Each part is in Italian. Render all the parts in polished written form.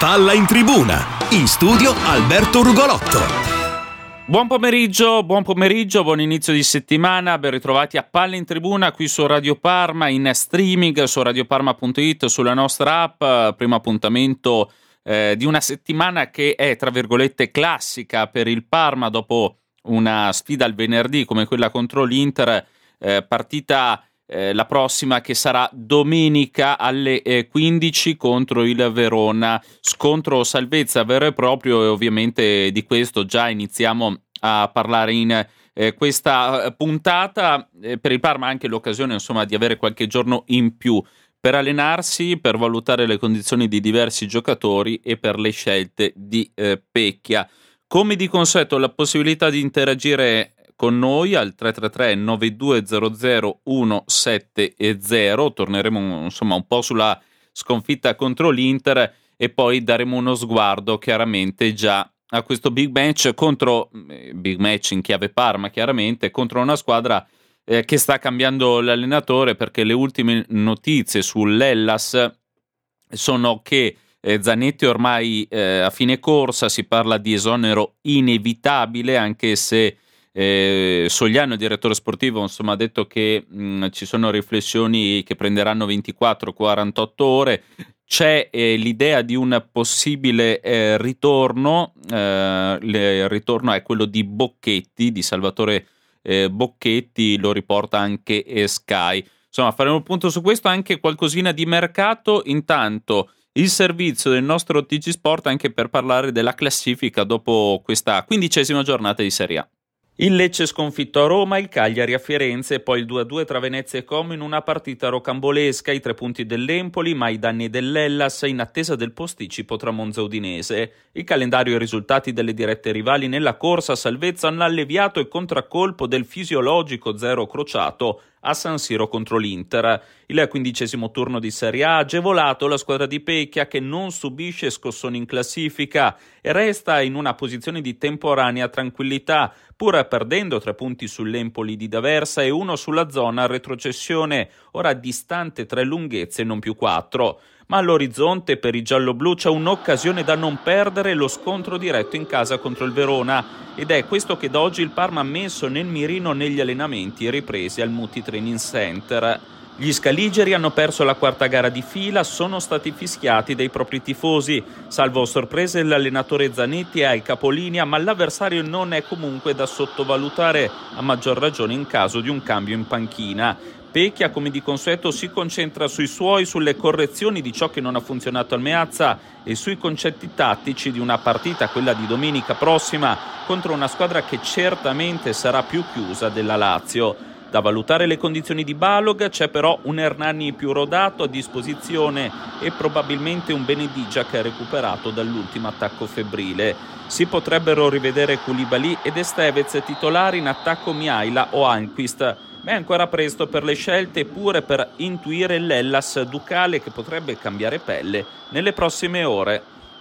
Palla in tribuna, in studio Alberto Rugolotto. Buon pomeriggio, buon inizio di settimana, ben ritrovati a Palla in Tribuna qui su Radio Parma, in streaming su radioparma.it, sulla nostra app. Primo appuntamento di una settimana che è, tra virgolette, classica per il Parma dopo una sfida il venerdì come quella contro l'Inter, partita la prossima che sarà domenica alle 15 contro il Verona, scontro salvezza vero e proprio, e ovviamente di questo già iniziamo a parlare in questa puntata. Per il Parma anche l'occasione, insomma, di avere qualche giorno in più per allenarsi, per valutare le condizioni di diversi giocatori e per le scelte di Pecchia. Come di consueto, la possibilità di interagire con noi al 333 9200 170. Torneremo insomma un po' sulla sconfitta contro l'Inter e poi daremo uno sguardo chiaramente già a questo big match in chiave Parma, chiaramente contro una squadra che sta cambiando l'allenatore, perché le ultime notizie sull'Hellas sono che Zanetti ormai a fine corsa, si parla di esonero inevitabile, anche se Sogliano, direttore sportivo, insomma, ha detto che ci sono riflessioni che prenderanno 24-48 ore. C'è l'idea di un possibile ritorno. Il ritorno è quello di Bocchetti, di Salvatore Bocchetti, lo riporta anche Sky. Insomma, faremo un punto su questo, anche qualcosina di mercato. Intanto il servizio del nostro TG Sport anche per parlare della classifica dopo questa 15ª giornata di Serie A. Il Lecce sconfitto a Roma, il Cagliari a Firenze e poi il 2-2 tra Venezia e Como in una partita rocambolesca. I 3 punti dell'Empoli, ma i danni dell'Hellas in attesa del posticipo tra Monza e Udinese. Il calendario e i risultati delle dirette rivali nella corsa a salvezza hanno alleviato il contraccolpo del fisiologico 0 crociato a San Siro contro l'Inter. Il 15° turno di Serie A ha agevolato la squadra di Pecchia, che non subisce scossoni in classifica e resta in una posizione di temporanea tranquillità, pur perdendo 3 punti sull'Empoli di D'Aversa e 1 sulla zona retrocessione, ora distante 3 lunghezze, non più 4. Ma all'orizzonte per i gialloblu c'è un'occasione da non perdere: lo scontro diretto in casa contro il Verona, ed è questo che da oggi il Parma ha messo nel mirino negli allenamenti ripresi al Muti Training Center. Gli scaligeri hanno perso la 4ª gara di fila, sono stati fischiati dai propri tifosi, salvo sorprese l'allenatore Zanetti è al capolinea, ma l'avversario non è comunque da sottovalutare, a maggior ragione in caso di un cambio in panchina. Pecchia, come di consueto, si concentra sui suoi, sulle correzioni di ciò che non ha funzionato al Meazza e sui concetti tattici di una partita, quella di domenica prossima, contro una squadra che certamente sarà più chiusa della Lazio. Da valutare le condizioni di Balog, c'è però un Hernani più rodato a disposizione e probabilmente un Benedigia che ha recuperato dall'ultimo attacco febbrile. Si potrebbero rivedere Koulibaly ed Estevez titolari, in attacco Mihaila o Almqvist. Ma è ancora presto per le scelte, pure per intuire l'Hellas ducale che potrebbe cambiare pelle nelle prossime ore.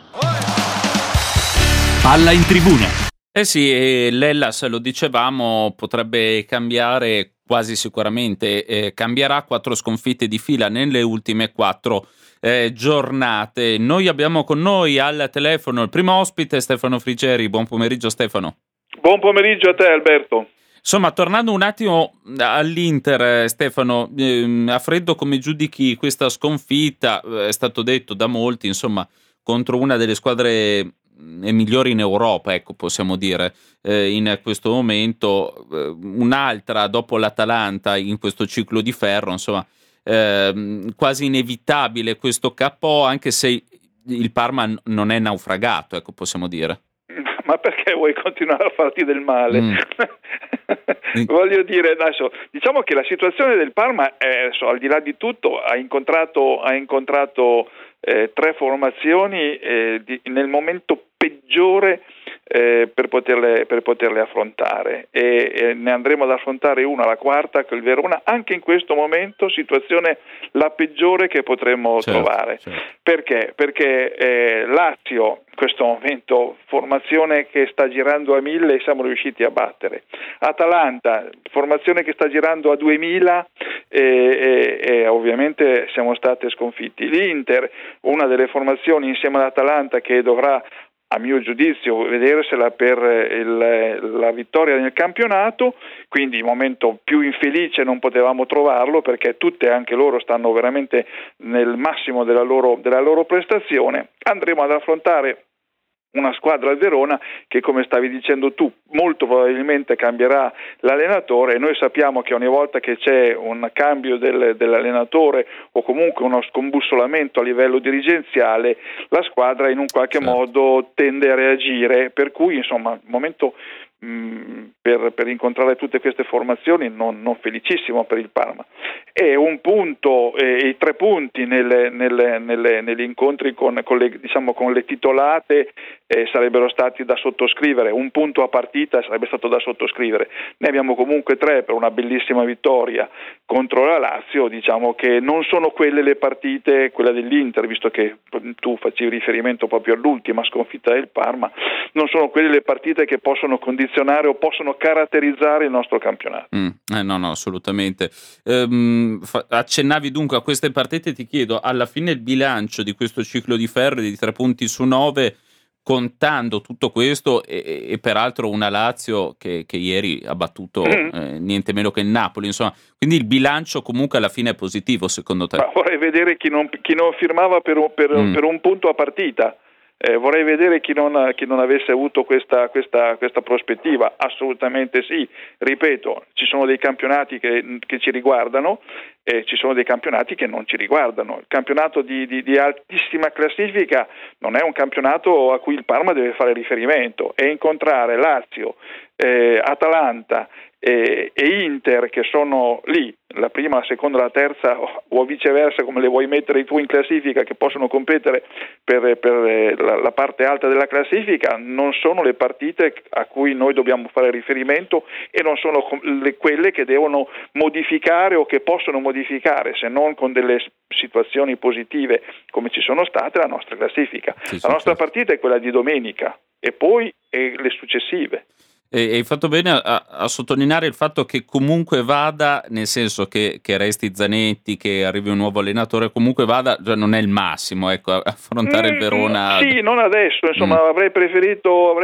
Palla in tribuna. Sì, l'Hellas, lo dicevamo, potrebbe cambiare, quasi sicuramente cambierà. 4 sconfitte di fila nelle ultime 4 giornate. Noi abbiamo con noi al telefono il primo ospite, Stefano Frigeri. Buon pomeriggio, Stefano. Buon pomeriggio a te, Alberto. Insomma, tornando un attimo all'Inter, Stefano, a freddo come giudichi questa sconfitta? È stato detto da molti, insomma, contro una delle squadre migliori in Europa, ecco, possiamo dire, in questo momento, un'altra dopo l'Atalanta in questo ciclo di ferro, insomma, quasi inevitabile questo KO, anche se il Parma non è naufragato, ecco, possiamo dire. Ma perché vuoi continuare a farti del male? Voglio dire, adesso, diciamo che la situazione del Parma è, al di là di tutto, ha incontrato 3 formazioni nel momento peggiore per poterle affrontare, e ne andremo ad affrontare una, la quarta, con il Verona, anche in questo momento situazione la peggiore che potremmo trovare. Certo. Perché Lazio in questo momento formazione che sta girando a 1000 e siamo riusciti a battere. Atalanta, formazione che sta girando a 2000 e ovviamente siamo stati sconfitti. L'Inter, una delle formazioni insieme all'Atalanta che dovrà, a mio giudizio, vedersela per la vittoria nel campionato, quindi il momento più infelice non potevamo trovarlo, perché tutte, anche loro, stanno veramente nel massimo della loro prestazione. Andremo ad affrontare una squadra al Verona che, come stavi dicendo tu, molto probabilmente cambierà l'allenatore, e noi sappiamo che ogni volta che c'è un cambio dell'allenatore o comunque uno scombussolamento a livello dirigenziale, la squadra in un qualche modo tende a reagire, per cui insomma il momento per incontrare tutte queste formazioni non felicissimo per il Parma. E un punto e i 3 punti negli incontri con le titolate sarebbero stati da sottoscrivere. Un punto a partita sarebbe stato da sottoscrivere. Ne abbiamo comunque 3 per una bellissima vittoria contro la Lazio. Diciamo che non sono quelle le partite, quella dell'Inter, visto che tu facevi riferimento proprio all'ultima sconfitta del Parma, non sono quelle le partite che possono condizionare o possono caratterizzare il nostro campionato. No, assolutamente. Accennavi dunque a queste partite, ti chiedo, alla fine il bilancio di questo ciclo di ferri di 3 punti su 9, contando tutto questo e peraltro una Lazio che ieri ha battuto niente meno che il Napoli, insomma, quindi il bilancio comunque alla fine è positivo, secondo te? Ma vorrei vedere chi non firmava per un punto a partita. Vorrei vedere chi non avesse avuto questa prospettiva. Assolutamente sì, ripeto, ci sono dei campionati che ci riguardano e ci sono dei campionati che non ci riguardano. Il campionato di altissima classifica non è un campionato a cui il Parma deve fare riferimento, e incontrare Lazio, Atalanta e Inter, che sono lì, la prima, la seconda, la terza, o viceversa, come le vuoi mettere tu in classifica, che possono competere per la parte alta della classifica, non sono le partite a cui noi dobbiamo fare riferimento, e non sono quelle che devono modificare o che possono modificare, se non con delle situazioni positive come ci sono state, la nostra classifica. La nostra partita è quella di domenica e poi le successive. E hai fatto bene a sottolineare il fatto che comunque vada, nel senso che resti Zanetti, che arrivi un nuovo allenatore, comunque vada, cioè non è il massimo, ecco, affrontare il Verona. Sì, non adesso, insomma, avrei preferito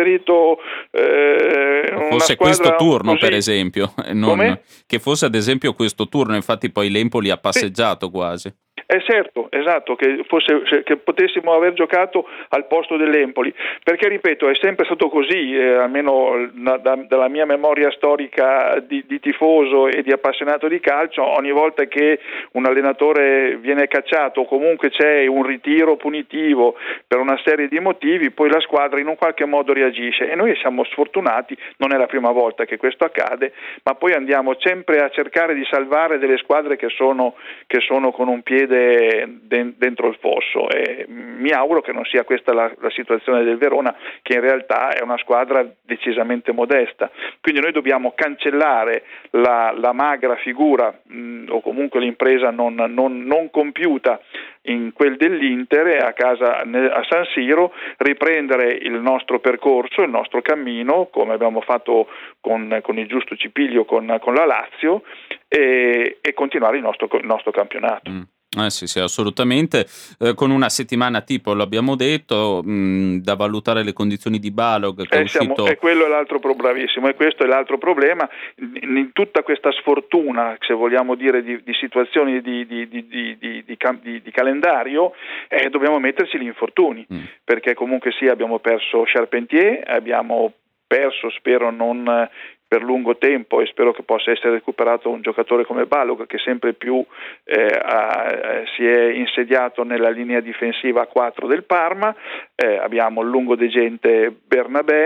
fosse questo turno, così. Per esempio, che fosse ad esempio questo turno, infatti poi l'Empoli ha passeggiato quasi. Certo, esatto, che potessimo aver giocato al posto dell'Empoli, perché ripeto, è sempre stato così, almeno dalla mia memoria storica di tifoso e di appassionato di calcio. Ogni volta che un allenatore viene cacciato o comunque c'è un ritiro punitivo per una serie di motivi, poi la squadra in un qualche modo reagisce, e noi siamo sfortunati, non è la prima volta che questo accade, ma poi andiamo sempre a cercare di salvare delle squadre che sono con un piede dentro il fosso, e mi auguro che non sia questa la situazione del Verona, che in realtà è una squadra decisamente modesta. Quindi noi dobbiamo cancellare la magra figura o comunque l'impresa non compiuta in quel dell'Inter, a casa a San Siro, riprendere il nostro percorso, il nostro cammino, come abbiamo fatto con il giusto cipiglio con la Lazio, e continuare il nostro campionato. Sì, assolutamente, con una settimana tipo, l'abbiamo detto, da valutare le condizioni di Balog, che è uscito. E quello è l'altro bravissimo, e questo è l'altro problema in tutta questa sfortuna, se vogliamo dire, di situazioni di calendario. Dobbiamo metterci gli infortuni, perché comunque sì, abbiamo perso Charpentier, abbiamo perso, spero non per lungo tempo, e spero che possa essere recuperato un giocatore come Balog, che sempre più si è insediato nella linea difensiva a 4 del Parma. Abbiamo il lungodegente Bernabé,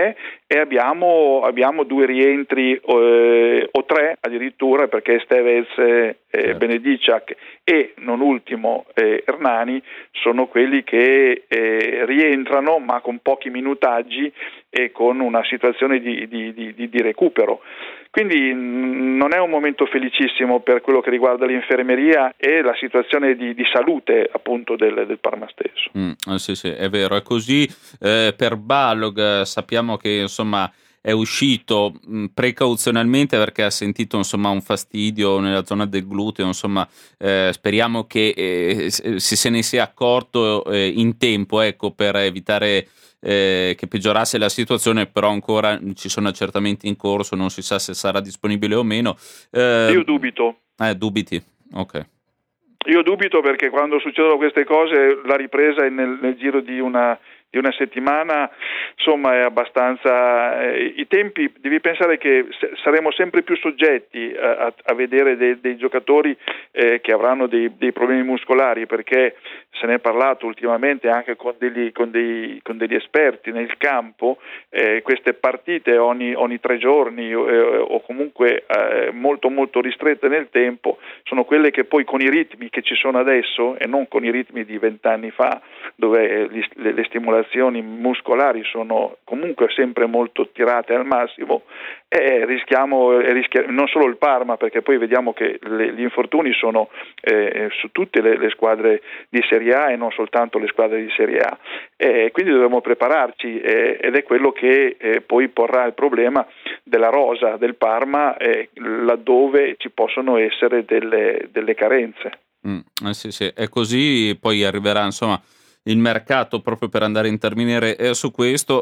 e abbiamo 2 rientri o 3 addirittura, perché Stevez, Benediciak e non ultimo Hernani sono quelli che rientrano, ma con pochi minutaggi e con una situazione di recupero. Quindi non è un momento felicissimo per quello che riguarda l'infermeria e la situazione di salute appunto del Parma stesso. Sì, è vero, è così. Per Balog sappiamo che insomma è uscito precauzionalmente perché ha sentito insomma un fastidio nella zona del gluteo, insomma speriamo che se ne sia accorto in tempo, ecco, per evitare che peggiorasse la situazione, però ancora ci sono accertamenti in corso, non si sa se sarà disponibile o meno. Io dubito. Dubiti? Ok. Io dubito, perché quando succedono queste cose la ripresa è nel giro di una settimana, insomma è abbastanza i tempi. Devi pensare che saremo sempre più soggetti a vedere dei giocatori che avranno dei problemi muscolari, perché se ne è parlato ultimamente anche con degli esperti nel campo. Queste partite ogni 3 giorni o comunque molto molto ristrette nel tempo sono quelle che poi, con i ritmi che ci sono adesso e non con i ritmi di 20 anni fa, dove le stimolazioni muscolari sono comunque sempre molto tirate al massimo, rischiamo non solo il Parma, perché poi vediamo che gli infortuni sono su tutte le squadre di Serie A e non soltanto le squadre di Serie A, quindi dovremo prepararci, ed è quello che poi porrà il problema della rosa del Parma, laddove ci possono essere delle carenze. Sì, è così. Poi arriverà insomma il mercato proprio per andare a intervenire su questo.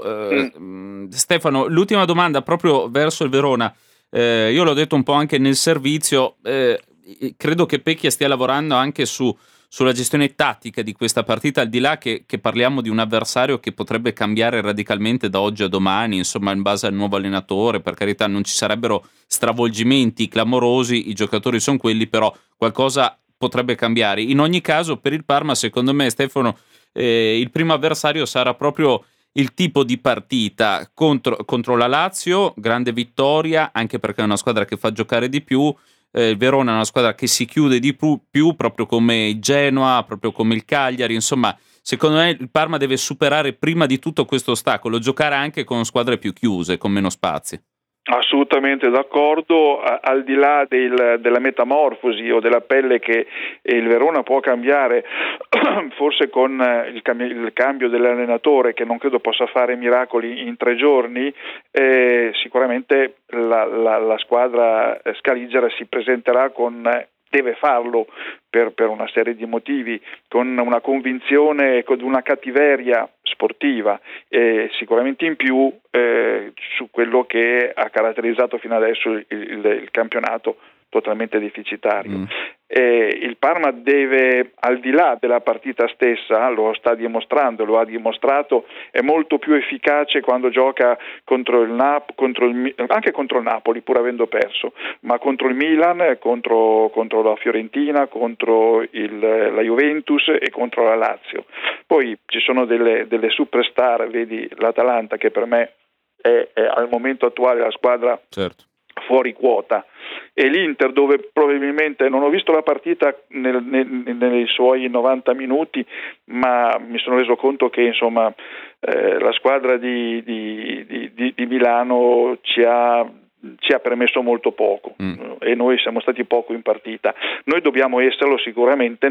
Stefano, l'ultima domanda proprio verso il Verona. Io l'ho detto un po' anche nel servizio, credo che Pecchia stia lavorando anche sulla gestione tattica di questa partita, al di là che parliamo di un avversario che potrebbe cambiare radicalmente da oggi a domani, insomma, in base al nuovo allenatore. Per carità, non ci sarebbero stravolgimenti clamorosi, i giocatori sono quelli, però qualcosa potrebbe cambiare. In ogni caso, per il Parma, secondo me, Stefano, il primo avversario sarà proprio il tipo di partita contro la Lazio, grande vittoria, anche perché è una squadra che fa giocare di più. Il Verona è una squadra che si chiude di più, proprio come il Genoa, proprio come il Cagliari. Insomma, secondo me il Parma deve superare prima di tutto questo ostacolo, giocare anche con squadre più chiuse, con meno spazi. Assolutamente d'accordo, al di là della metamorfosi o della pelle che il Verona può cambiare, forse con il cambio dell'allenatore, che non credo possa fare miracoli in 3 giorni, sicuramente la squadra scaligera si presenterà deve farlo per una serie di motivi, con una convinzione, con una cattiveria sportiva, sicuramente in più su quello che ha caratterizzato fino adesso il campionato totalmente deficitario. Il Parma deve, al di là della partita stessa, lo sta dimostrando, lo ha dimostrato, è molto più efficace quando gioca contro anche contro il Napoli, pur avendo perso, ma contro il Milan, contro la Fiorentina, contro la Juventus e contro la Lazio. Poi ci sono delle superstar, vedi l'Atalanta, che per me è al momento attuale la squadra fuori quota, e l'Inter, dove probabilmente non ho visto la partita nei suoi 90 minuti, ma mi sono reso conto che insomma la squadra di Milano ci ha permesso molto poco, e noi siamo stati poco in partita. Noi dobbiamo esserlo sicuramente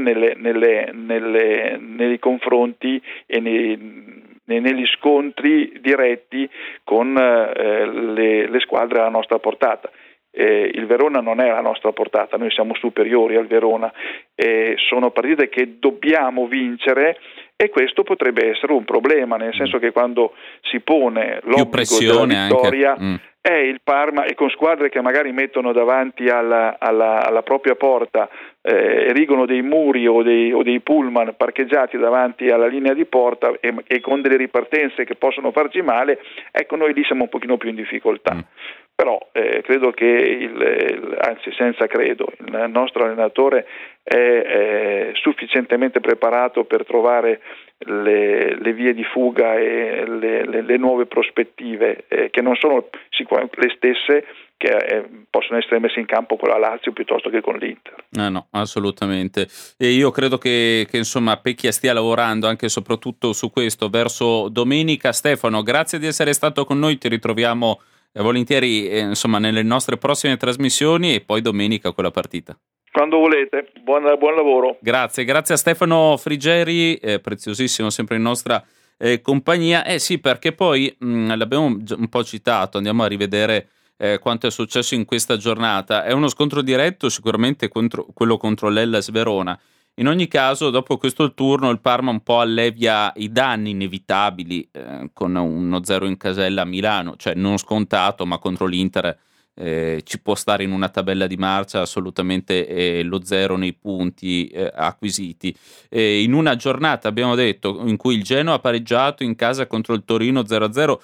nei confronti e negli scontri diretti con le squadre alla nostra portata. Il Verona non è alla nostra portata, noi siamo superiori al Verona, sono partite che dobbiamo vincere, e questo potrebbe essere un problema, nel senso che quando si pone l'obbligo della vittoria il Parma, e con squadre che magari mettono davanti alla propria porta, erigono dei muri o dei pullman parcheggiati davanti alla linea di porta, e con delle ripartenze che possono farci male, ecco, noi lì siamo un pochino più in difficoltà. Però credo che anzi senza credo, il nostro allenatore è sufficientemente preparato per trovare le vie di fuga e le nuove prospettive che non sono sicuramente le stesse che possono essere messe in campo con la Lazio piuttosto che con l'Inter. No, assolutamente. E io credo che insomma Pecchia stia lavorando anche e soprattutto su questo verso domenica. Stefano, grazie di essere stato con noi, ti ritroviamo volentieri insomma nelle nostre prossime trasmissioni e poi domenica con la partita. Quando volete, buon lavoro. Grazie a Stefano Frigeri, preziosissimo sempre in nostra compagnia. Sì, perché poi l'abbiamo un po' citato, andiamo a rivedere quanto è successo in questa giornata. È uno scontro diretto sicuramente quello contro l'Hellas Verona. In ogni caso, dopo questo turno il Parma un po' allevia i danni inevitabili con 1-0 in casella a Milano, cioè non scontato, ma contro l'Inter ci può stare in una tabella di marcia assolutamente lo 0 nei punti acquisiti. In una giornata, abbiamo detto, in cui il Genoa ha pareggiato in casa contro il Torino 0-0,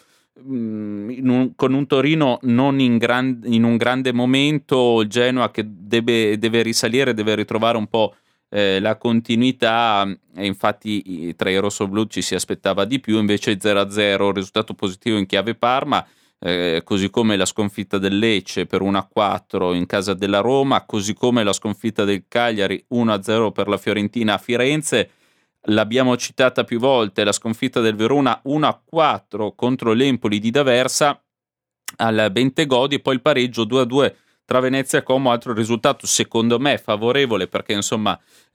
con un Torino non in un grande momento, il Genoa che deve risalire, deve ritrovare un po' la continuità, e infatti tra i rossoblù ci si aspettava di più, invece 0-0, risultato positivo in chiave Parma, così come la sconfitta del Lecce per 1-4 in casa della Roma, così come la sconfitta del Cagliari 1-0 per la Fiorentina a Firenze. L'abbiamo citata più volte, la sconfitta del Verona 1-4 contro l'Empoli di D'Aversa al Bentegodi, e poi il pareggio 2-2 tra Venezia e Como, altro risultato secondo me favorevole perché insomma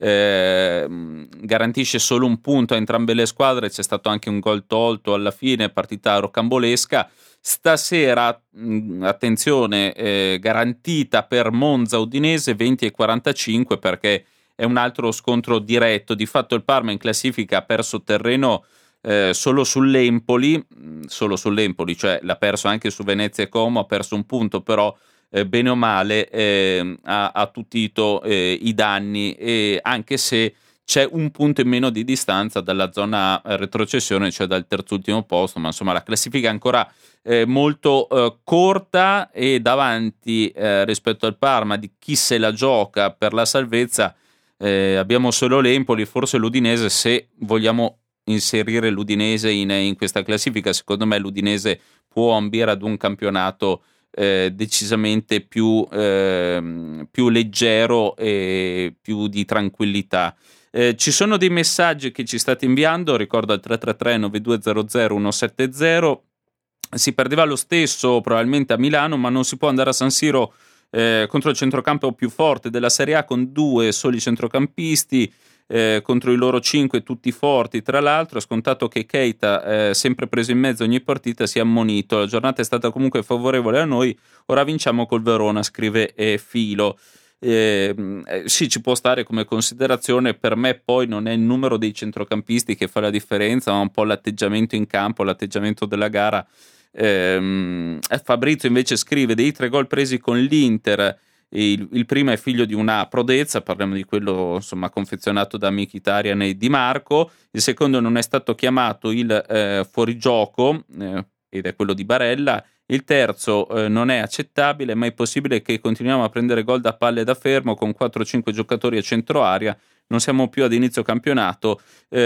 garantisce solo un punto a entrambe le squadre. C'è stato anche un gol tolto alla fine, partita rocambolesca. Stasera attenzione, garantita per Monza Udinese 20:45 perché è un altro scontro diretto. Di fatto il Parma in classifica ha perso terreno solo sull'Empoli, cioè l'ha perso anche su Venezia e Como, ha perso un punto, però bene o male ha attutito i danni, e anche se c'è un punto in meno di distanza dalla zona retrocessione, cioè dal terzultimo posto, ma insomma la classifica è ancora molto corta, e davanti rispetto al Parma di chi se la gioca per la salvezza abbiamo solo l'Empoli, forse l'Udinese, se vogliamo inserire l'Udinese in questa classifica. Secondo me l'Udinese può ambire ad un campionato decisamente più leggero e più di tranquillità. Ci sono dei messaggi che ci state inviando, ricordo al 333 9200 170. Si perdeva lo stesso probabilmente a Milano, ma non si può andare a San Siro contro il centrocampo più forte della Serie A con 2 soli centrocampisti, contro i loro 5 tutti forti. Tra l'altro è scontato che Keita, sempre preso in mezzo ogni partita, sia ammonito. La giornata è stata comunque favorevole a noi, ora vinciamo col Verona, scrive Filo. Sì, ci può stare come considerazione. Per me poi non è il numero dei centrocampisti che fa la differenza, ma un po' l'atteggiamento in campo, l'atteggiamento della gara. Fabrizio invece scrive: dei 3 gol presi con l'Inter, il primo è figlio di una prodezza, parliamo di quello insomma confezionato da Mkhitaryan e Di Marco. Il secondo non è stato chiamato il fuorigioco, ed è quello di Barella. Il terzo non è accettabile, ma è possibile che continuiamo a prendere gol da palle da fermo con 4-5 giocatori a centro area, non siamo più ad inizio campionato.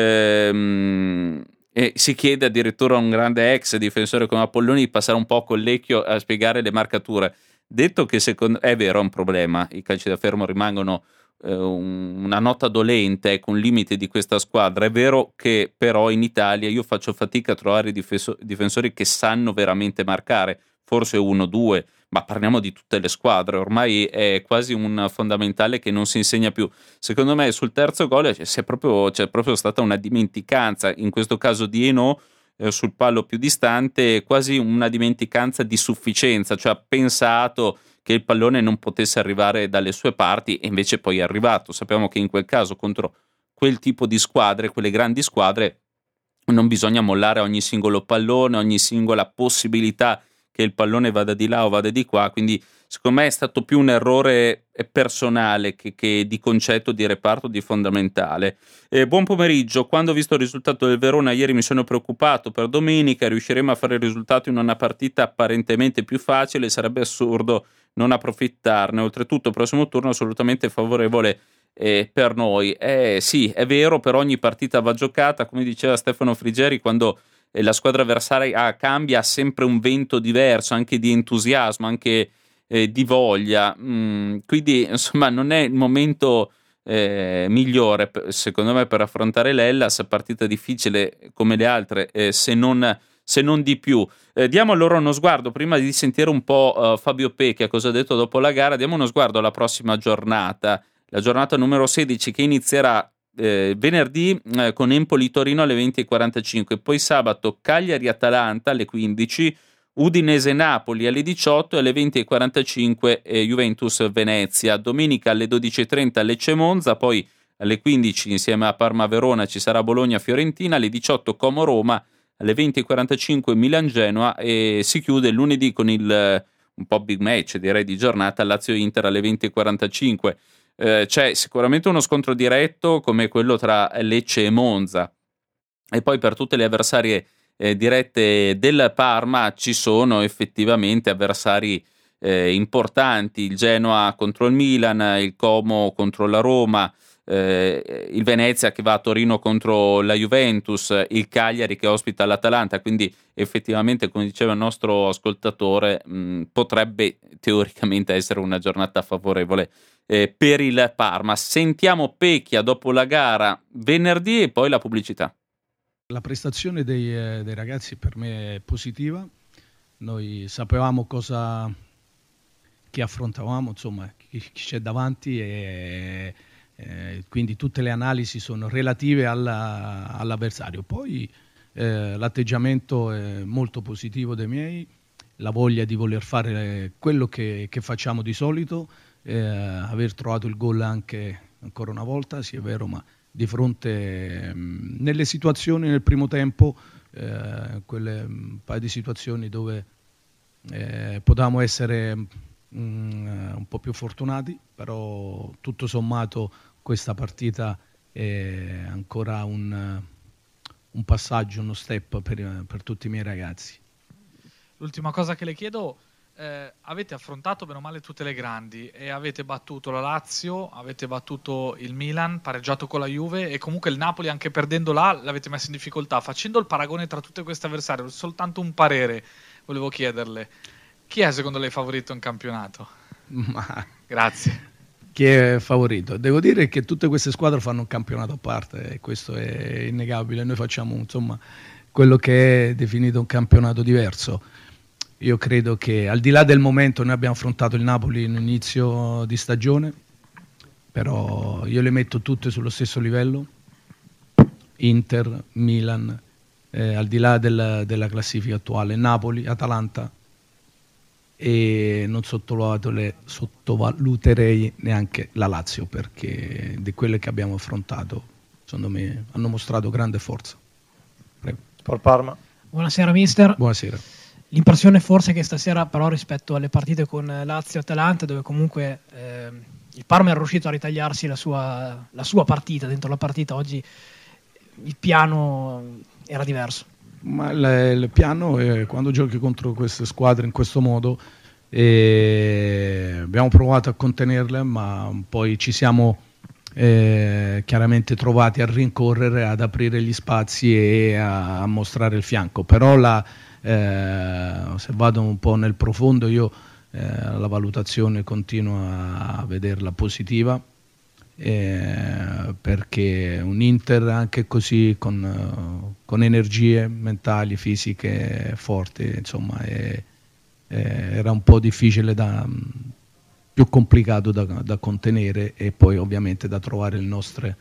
E si chiede addirittura a un grande ex difensore come Apolloni di passare un po' col lecchio a spiegare le marcature. Detto che è vero, è un problema, i calci da fermo rimangono una nota dolente, con limite di questa squadra. È vero che però in Italia io faccio fatica a trovare difensori che sanno veramente marcare, forse 1-2, ma parliamo di tutte le squadre, ormai è quasi un fondamentale che non si insegna più. Secondo me sul terzo gol c'è proprio stata una dimenticanza, in questo caso di Eno, sul palo più distante, quasi una dimenticanza di sufficienza, cioè ha pensato che il pallone non potesse arrivare dalle sue parti e invece poi è arrivato. Sappiamo che in quel caso contro quel tipo di squadre, quelle grandi squadre, non bisogna mollare ogni singolo pallone, ogni singola possibilità che il pallone vada di là o vada di qua, quindi secondo me è stato più un errore personale che di concetto, di reparto, di fondamentale. Buon pomeriggio. Quando ho visto il risultato del Verona ieri mi sono preoccupato per domenica. Riusciremo a fare il risultato in una partita apparentemente più facile? Sarebbe assurdo non approfittarne. Oltretutto prossimo turno assolutamente favorevole per noi. Sì, è vero, per ogni partita va giocata, come diceva Stefano Frigeri, quando la squadra avversaria cambia, ha sempre un vento diverso, anche di entusiasmo, anche di voglia, quindi insomma non è il momento migliore secondo me per affrontare l'Hellas, partita difficile come le altre, se non di più. Diamo allora uno sguardo, prima di sentire un po' Fabio Pecchia cosa ha detto dopo la gara, diamo uno sguardo alla prossima giornata, la giornata numero 16, che inizierà venerdì con Empoli-Torino alle 20:45, poi sabato Cagliari-Atalanta alle 15, Udinese-Napoli alle 18 e alle 20:45 Juventus-Venezia. Domenica alle 12:30 Lecce-Monza, poi alle 15 insieme a Parma-Verona ci sarà Bologna-Fiorentina, alle 18 Como-Roma, alle 20:45 Milan-Genoa e si chiude lunedì con il un po' big match direi di giornata, Lazio-Inter alle 20:45. C'è sicuramente uno scontro diretto come quello tra Lecce e Monza, e poi per tutte le avversarie dirette del Parma ci sono effettivamente avversari importanti, il Genoa contro il Milan, il Como contro la Roma, il Venezia che va a Torino contro la Juventus, il Cagliari che ospita l'Atalanta, quindi effettivamente, come diceva il nostro ascoltatore, potrebbe teoricamente essere una giornata favorevole per il Parma. Sentiamo Pecchia dopo la gara venerdì e poi la pubblicità. La prestazione dei ragazzi per me è positiva, noi sapevamo chi affrontavamo, insomma chi c'è davanti e quindi tutte le analisi sono relative all'avversario. Poi l'atteggiamento è molto positivo dei miei, la voglia di voler fare quello che facciamo di solito, aver trovato il gol anche ancora una volta, sì è vero, ma di fronte nelle situazioni nel primo tempo, quelle un paio di situazioni dove potevamo essere un po' più fortunati, però tutto sommato questa partita è ancora un passaggio, uno step per tutti i miei ragazzi. L'ultima cosa che le chiedo, avete affrontato bene o male tutte le grandi e avete battuto la Lazio, avete battuto il Milan, pareggiato con la Juve e comunque il Napoli anche perdendo là l'avete messo in difficoltà. Facendo il paragone tra tutte queste avversarie, soltanto un parere volevo chiederle: chi è secondo lei favorito in campionato? Grazie. Chi è favorito? Devo dire che tutte queste squadre fanno un campionato a parte e questo è innegabile. Noi facciamo insomma quello che è definito un campionato diverso. Io credo che al di là del momento, noi abbiamo affrontato il Napoli in inizio di stagione, però io le metto tutte sullo stesso livello, Inter, Milan, al di là della classifica attuale, Napoli, Atalanta, e non sottovaluterei neanche la Lazio, perché di quelle che abbiamo affrontato, secondo me, hanno mostrato grande forza. Prego. Sport Parma. Buonasera mister. Buonasera. L'impressione forse è che stasera però rispetto alle partite con Lazio e Atalanta, dove comunque il Parma era riuscito a ritagliarsi la sua partita, dentro la partita oggi il piano era diverso. Ma il piano è quando giochi contro queste squadre in questo modo, abbiamo provato a contenerle, ma poi ci siamo chiaramente trovati a rincorrere, ad aprire gli spazi e a mostrare il fianco. Però se vado un po' nel profondo, io la valutazione continuo a vederla positiva, perché un Inter anche così con energie mentali, fisiche forti, insomma era un po' difficile, più complicato da contenere, e poi ovviamente da trovare i nostri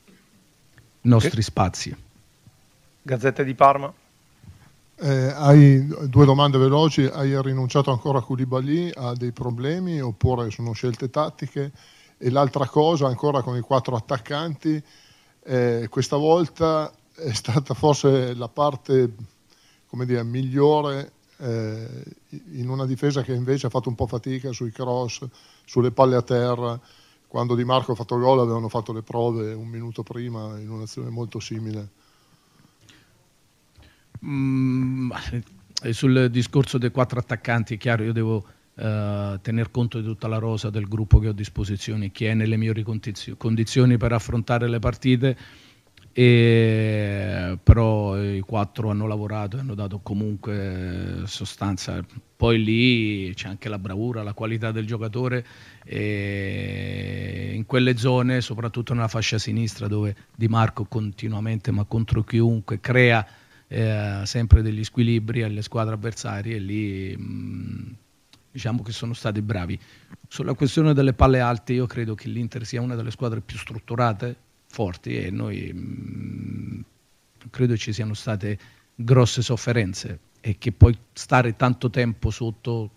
spazi. Gazzetta di Parma. Hai due domande veloci: hai rinunciato ancora a Koulibaly? Ha dei problemi oppure sono scelte tattiche? E l'altra cosa, ancora con i 4 attaccanti, questa volta è stata forse la parte, come dire, migliore in una difesa che invece ha fatto un po' fatica sui cross, sulle palle a terra. Quando Di Marco ha fatto gol avevano fatto le prove un minuto prima in un'azione molto simile. Sul discorso dei 4 attaccanti, è chiaro, io devo tener conto di tutta la rosa del gruppo che ho a disposizione, chi è nelle migliori condizioni per affrontare le partite, però i 4 hanno lavorato e hanno dato comunque sostanza. Poi lì c'è anche la bravura, la qualità del giocatore, e in quelle zone, soprattutto nella fascia sinistra, dove Di Marco continuamente, ma contro chiunque, crea sempre degli squilibri alle squadre avversarie, e lì diciamo che sono stati bravi. Sulla questione delle palle alte, io credo che l'Inter sia una delle squadre più strutturate, forti, e noi credo ci siano state grosse sofferenze, e che poi stare tanto tempo sotto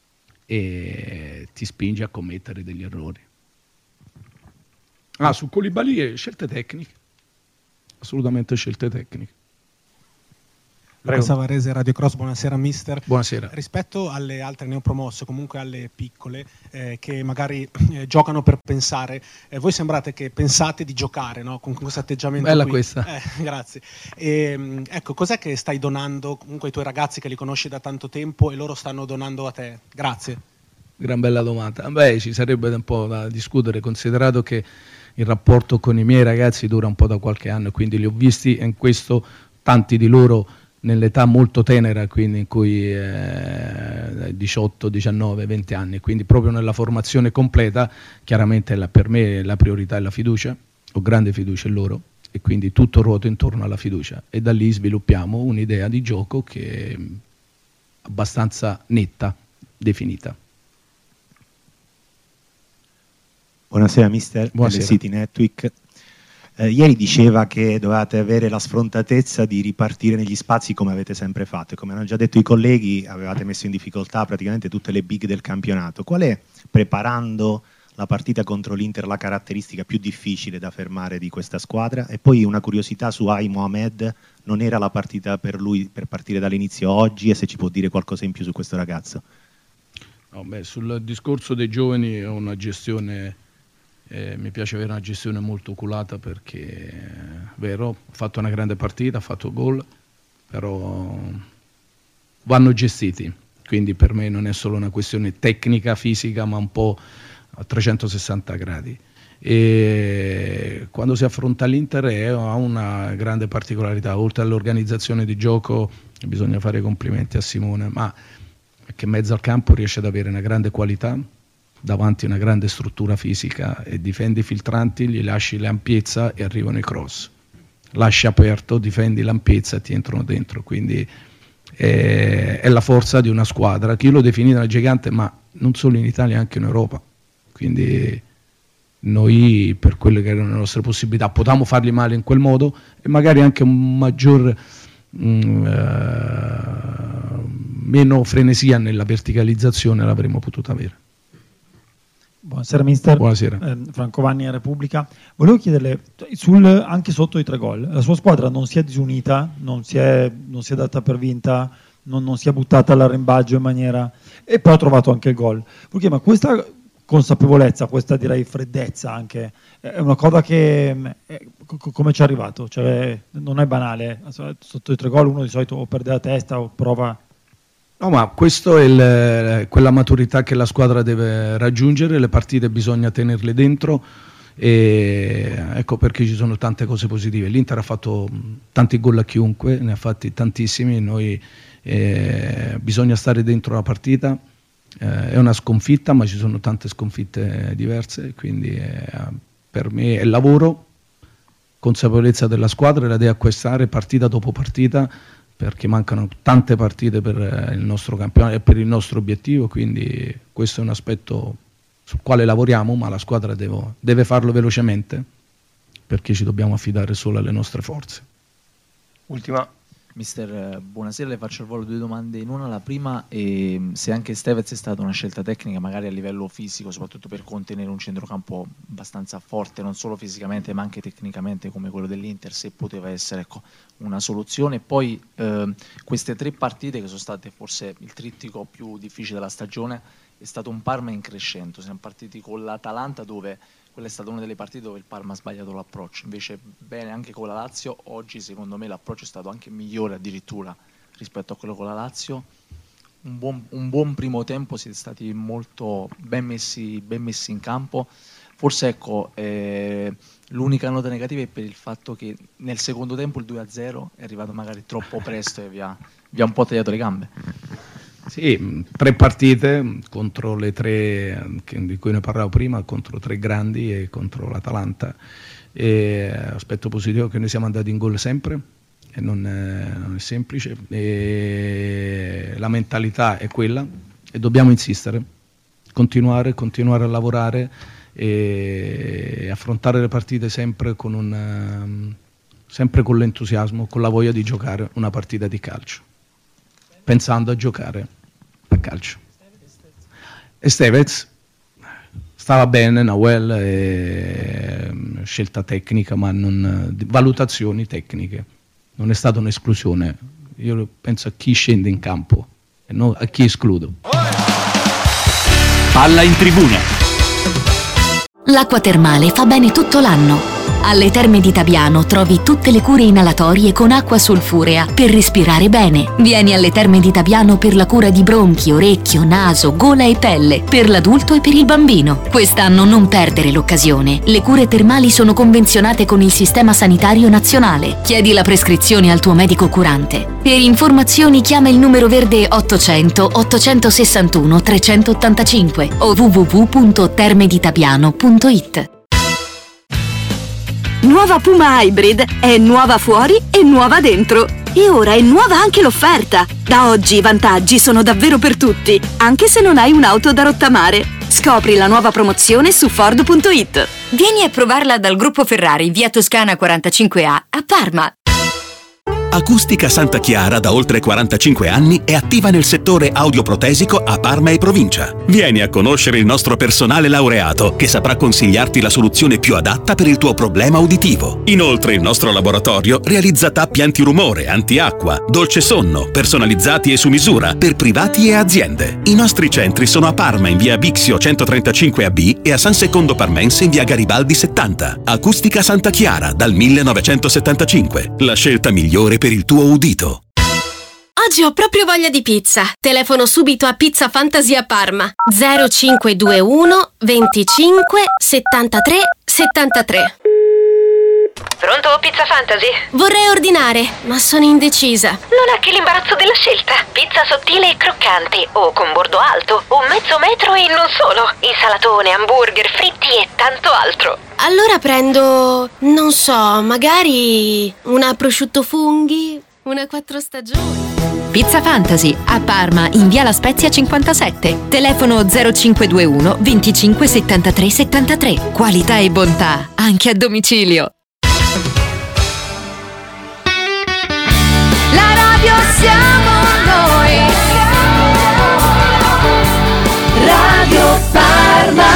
ti spinge a commettere degli errori. Su Koulibaly, scelte tecniche, assolutamente scelte tecniche. Luca Savarese, Radio Cross, buonasera mister. Buonasera. Rispetto alle altre neopromosse, comunque alle piccole, che magari giocano per pensare, voi sembrate che pensate di giocare, no? Con questo atteggiamento. Bella qui. Questa. Grazie. Ecco, cos'è che stai donando comunque ai tuoi ragazzi che li conosci da tanto tempo e loro stanno donando a te? Grazie. Gran bella domanda. Ci sarebbe un po' da discutere, considerato che il rapporto con i miei ragazzi dura un po' da qualche anno, e quindi li ho visti, e in questo tanti di loro nell'età molto tenera, quindi in cui 18, 19, 20 anni, quindi proprio nella formazione completa. Chiaramente per me la priorità è la fiducia, ho grande fiducia in loro, e quindi tutto ruota intorno alla fiducia, e da lì sviluppiamo un'idea di gioco che è abbastanza netta, definita. Buonasera mister, Buonasera. City Network. Ieri diceva che dovevate avere la sfrontatezza di ripartire negli spazi come avete sempre fatto, e come hanno già detto i colleghi avevate messo in difficoltà praticamente tutte le big del campionato. Qual è, preparando la partita contro l'Inter, la caratteristica più difficile da fermare di questa squadra? E poi una curiosità su Ai Mohamed, non era la partita per lui per partire dall'inizio oggi, e se ci può dire qualcosa in più su questo ragazzo? Sul discorso dei giovani ho una gestione... mi piace avere una gestione molto oculata, perché vero, ha fatto una grande partita, ha fatto gol, però vanno gestiti, quindi per me non è solo una questione tecnica, fisica, ma un po' a 360 gradi. E quando si affronta l'Inter ha una grande particolarità, oltre all'organizzazione di gioco bisogna fare i complimenti a Simone, ma che in mezzo al campo riesce ad avere una grande qualità, davanti una grande struttura fisica, e difendi i filtranti, gli lasci l'ampiezza e arrivano i cross, lasci aperto, difendi l'ampiezza e ti entrano dentro. Quindi è la forza di una squadra che io l'ho definita una gigante, ma non solo in Italia, anche in Europa. Quindi noi, per quelle che erano le nostre possibilità, potevamo farli male in quel modo, e magari anche un maggior meno frenesia nella verticalizzazione l'avremmo potuta avere. Buonasera mister. Buonasera. Franco Vanni a Repubblica. Volevo chiederle, anche sotto i 3 gol, la sua squadra non si è disunita, non si è data per vinta, non si è buttata all'arrembaggio in maniera... e poi ha trovato anche il gol. Perché, ma questa consapevolezza, questa direi freddezza anche, è una cosa che... come ci è arrivato? Cioè, non è banale. Sotto i 3 gol uno di solito o perde la testa o prova... No, ma questo è quella maturità che la squadra deve raggiungere, le partite bisogna tenerle dentro, e ecco perché ci sono tante cose positive. L'Inter ha fatto tanti gol a chiunque, ne ha fatti tantissimi, noi bisogna stare dentro la partita, è una sconfitta, ma ci sono tante sconfitte diverse, quindi per me è lavoro, consapevolezza della squadra, la deve acquistare partita dopo partita, perché mancano tante partite per il nostro campionato e per il nostro obiettivo, quindi questo è un aspetto sul quale lavoriamo, ma la squadra deve farlo velocemente, perché ci dobbiamo affidare solo alle nostre forze. Ultima. Mister, buonasera, le faccio al volo 2 domande in una. La prima è se anche Stevez è stata una scelta tecnica, magari a livello fisico, soprattutto per contenere un centrocampo abbastanza forte, non solo fisicamente ma anche tecnicamente come quello dell'Inter, se poteva essere una soluzione. Poi queste 3 partite che sono state forse il trittico più difficile della stagione, è stato un Parma in crescendo. Siamo partiti con l'Atalanta, dove quella è stata una delle partite dove il Parma ha sbagliato l'approccio, invece bene anche con la Lazio. Oggi secondo me l'approccio è stato anche migliore addirittura rispetto a quello con la Lazio. Un buon primo tempo, siete stati molto ben messi in campo. Forse l'unica nota negativa è per il fatto che nel secondo tempo il 2-0 è arrivato magari troppo presto e vi ha un po' tagliato le gambe. Sì, 3 partite contro le 3 di cui ne parlavo prima, contro 3 grandi e contro l'Atalanta. E aspetto positivo che noi siamo andati in gol sempre, e non è semplice. E la mentalità è quella e dobbiamo insistere, continuare a lavorare e affrontare le partite sempre con l'entusiasmo, con la voglia di giocare una partita di calcio, pensando a giocare a calcio. E Stevez stava bene, Nahuel, scelta tecnica, ma non valutazioni tecniche, non è stata un'esclusione. Io penso a chi scende in campo e non a chi escludo. Palla in tribuna. L'acqua termale fa bene tutto l'anno. Alle Terme di Tabiano trovi tutte le cure inalatorie con acqua solfurea per respirare bene. Vieni alle Terme di Tabiano per la cura di bronchi, orecchio, naso, gola e pelle, per l'adulto e per il bambino. Quest'anno non perdere l'occasione. Le cure termali sono convenzionate con il Sistema Sanitario Nazionale. Chiedi la prescrizione al tuo medico curante. Per informazioni chiama il numero verde 800 861 385 o www.termeditabiano.it. Nuova Puma Hybrid è nuova fuori e nuova dentro. E ora è nuova anche l'offerta. Da oggi i vantaggi sono davvero per tutti, anche se non hai un'auto da rottamare. Scopri la nuova promozione su Ford.it. Vieni a provarla dal gruppo Ferrari, via Toscana 45A a Parma. Acustica Santa Chiara da oltre 45 anni è attiva nel settore audioprotesico a Parma e provincia. Vieni a conoscere il nostro personale laureato che saprà consigliarti la soluzione più adatta per il tuo problema uditivo. Inoltre il nostro laboratorio realizza tappi antirumore, antiacqua, dolce sonno, personalizzati e su misura per privati e aziende. I nostri centri sono a Parma in via Bixio 135AB e a San Secondo Parmense in via Garibaldi 70. Acustica Santa Chiara dal 1975. La scelta migliore per il tuo udito. Oggi ho proprio voglia di pizza. Telefono subito a Pizza Fantasy a Parma. 0521 25 73 73. Pronto, Pizza Fantasy? Vorrei ordinare, ma sono indecisa. Non ha che l'imbarazzo della scelta. Pizza sottile e croccante, o con bordo alto, o mezzo metro e non solo. Insalatone, hamburger, fritti e tanto altro. Allora prendo, non so, magari una prosciutto funghi, una 4 stagioni. Pizza Fantasy a Parma in via La Spezia 57. Telefono 0521 25 73 73. Qualità e bontà anche a domicilio. La radio siamo noi. Radio Parma.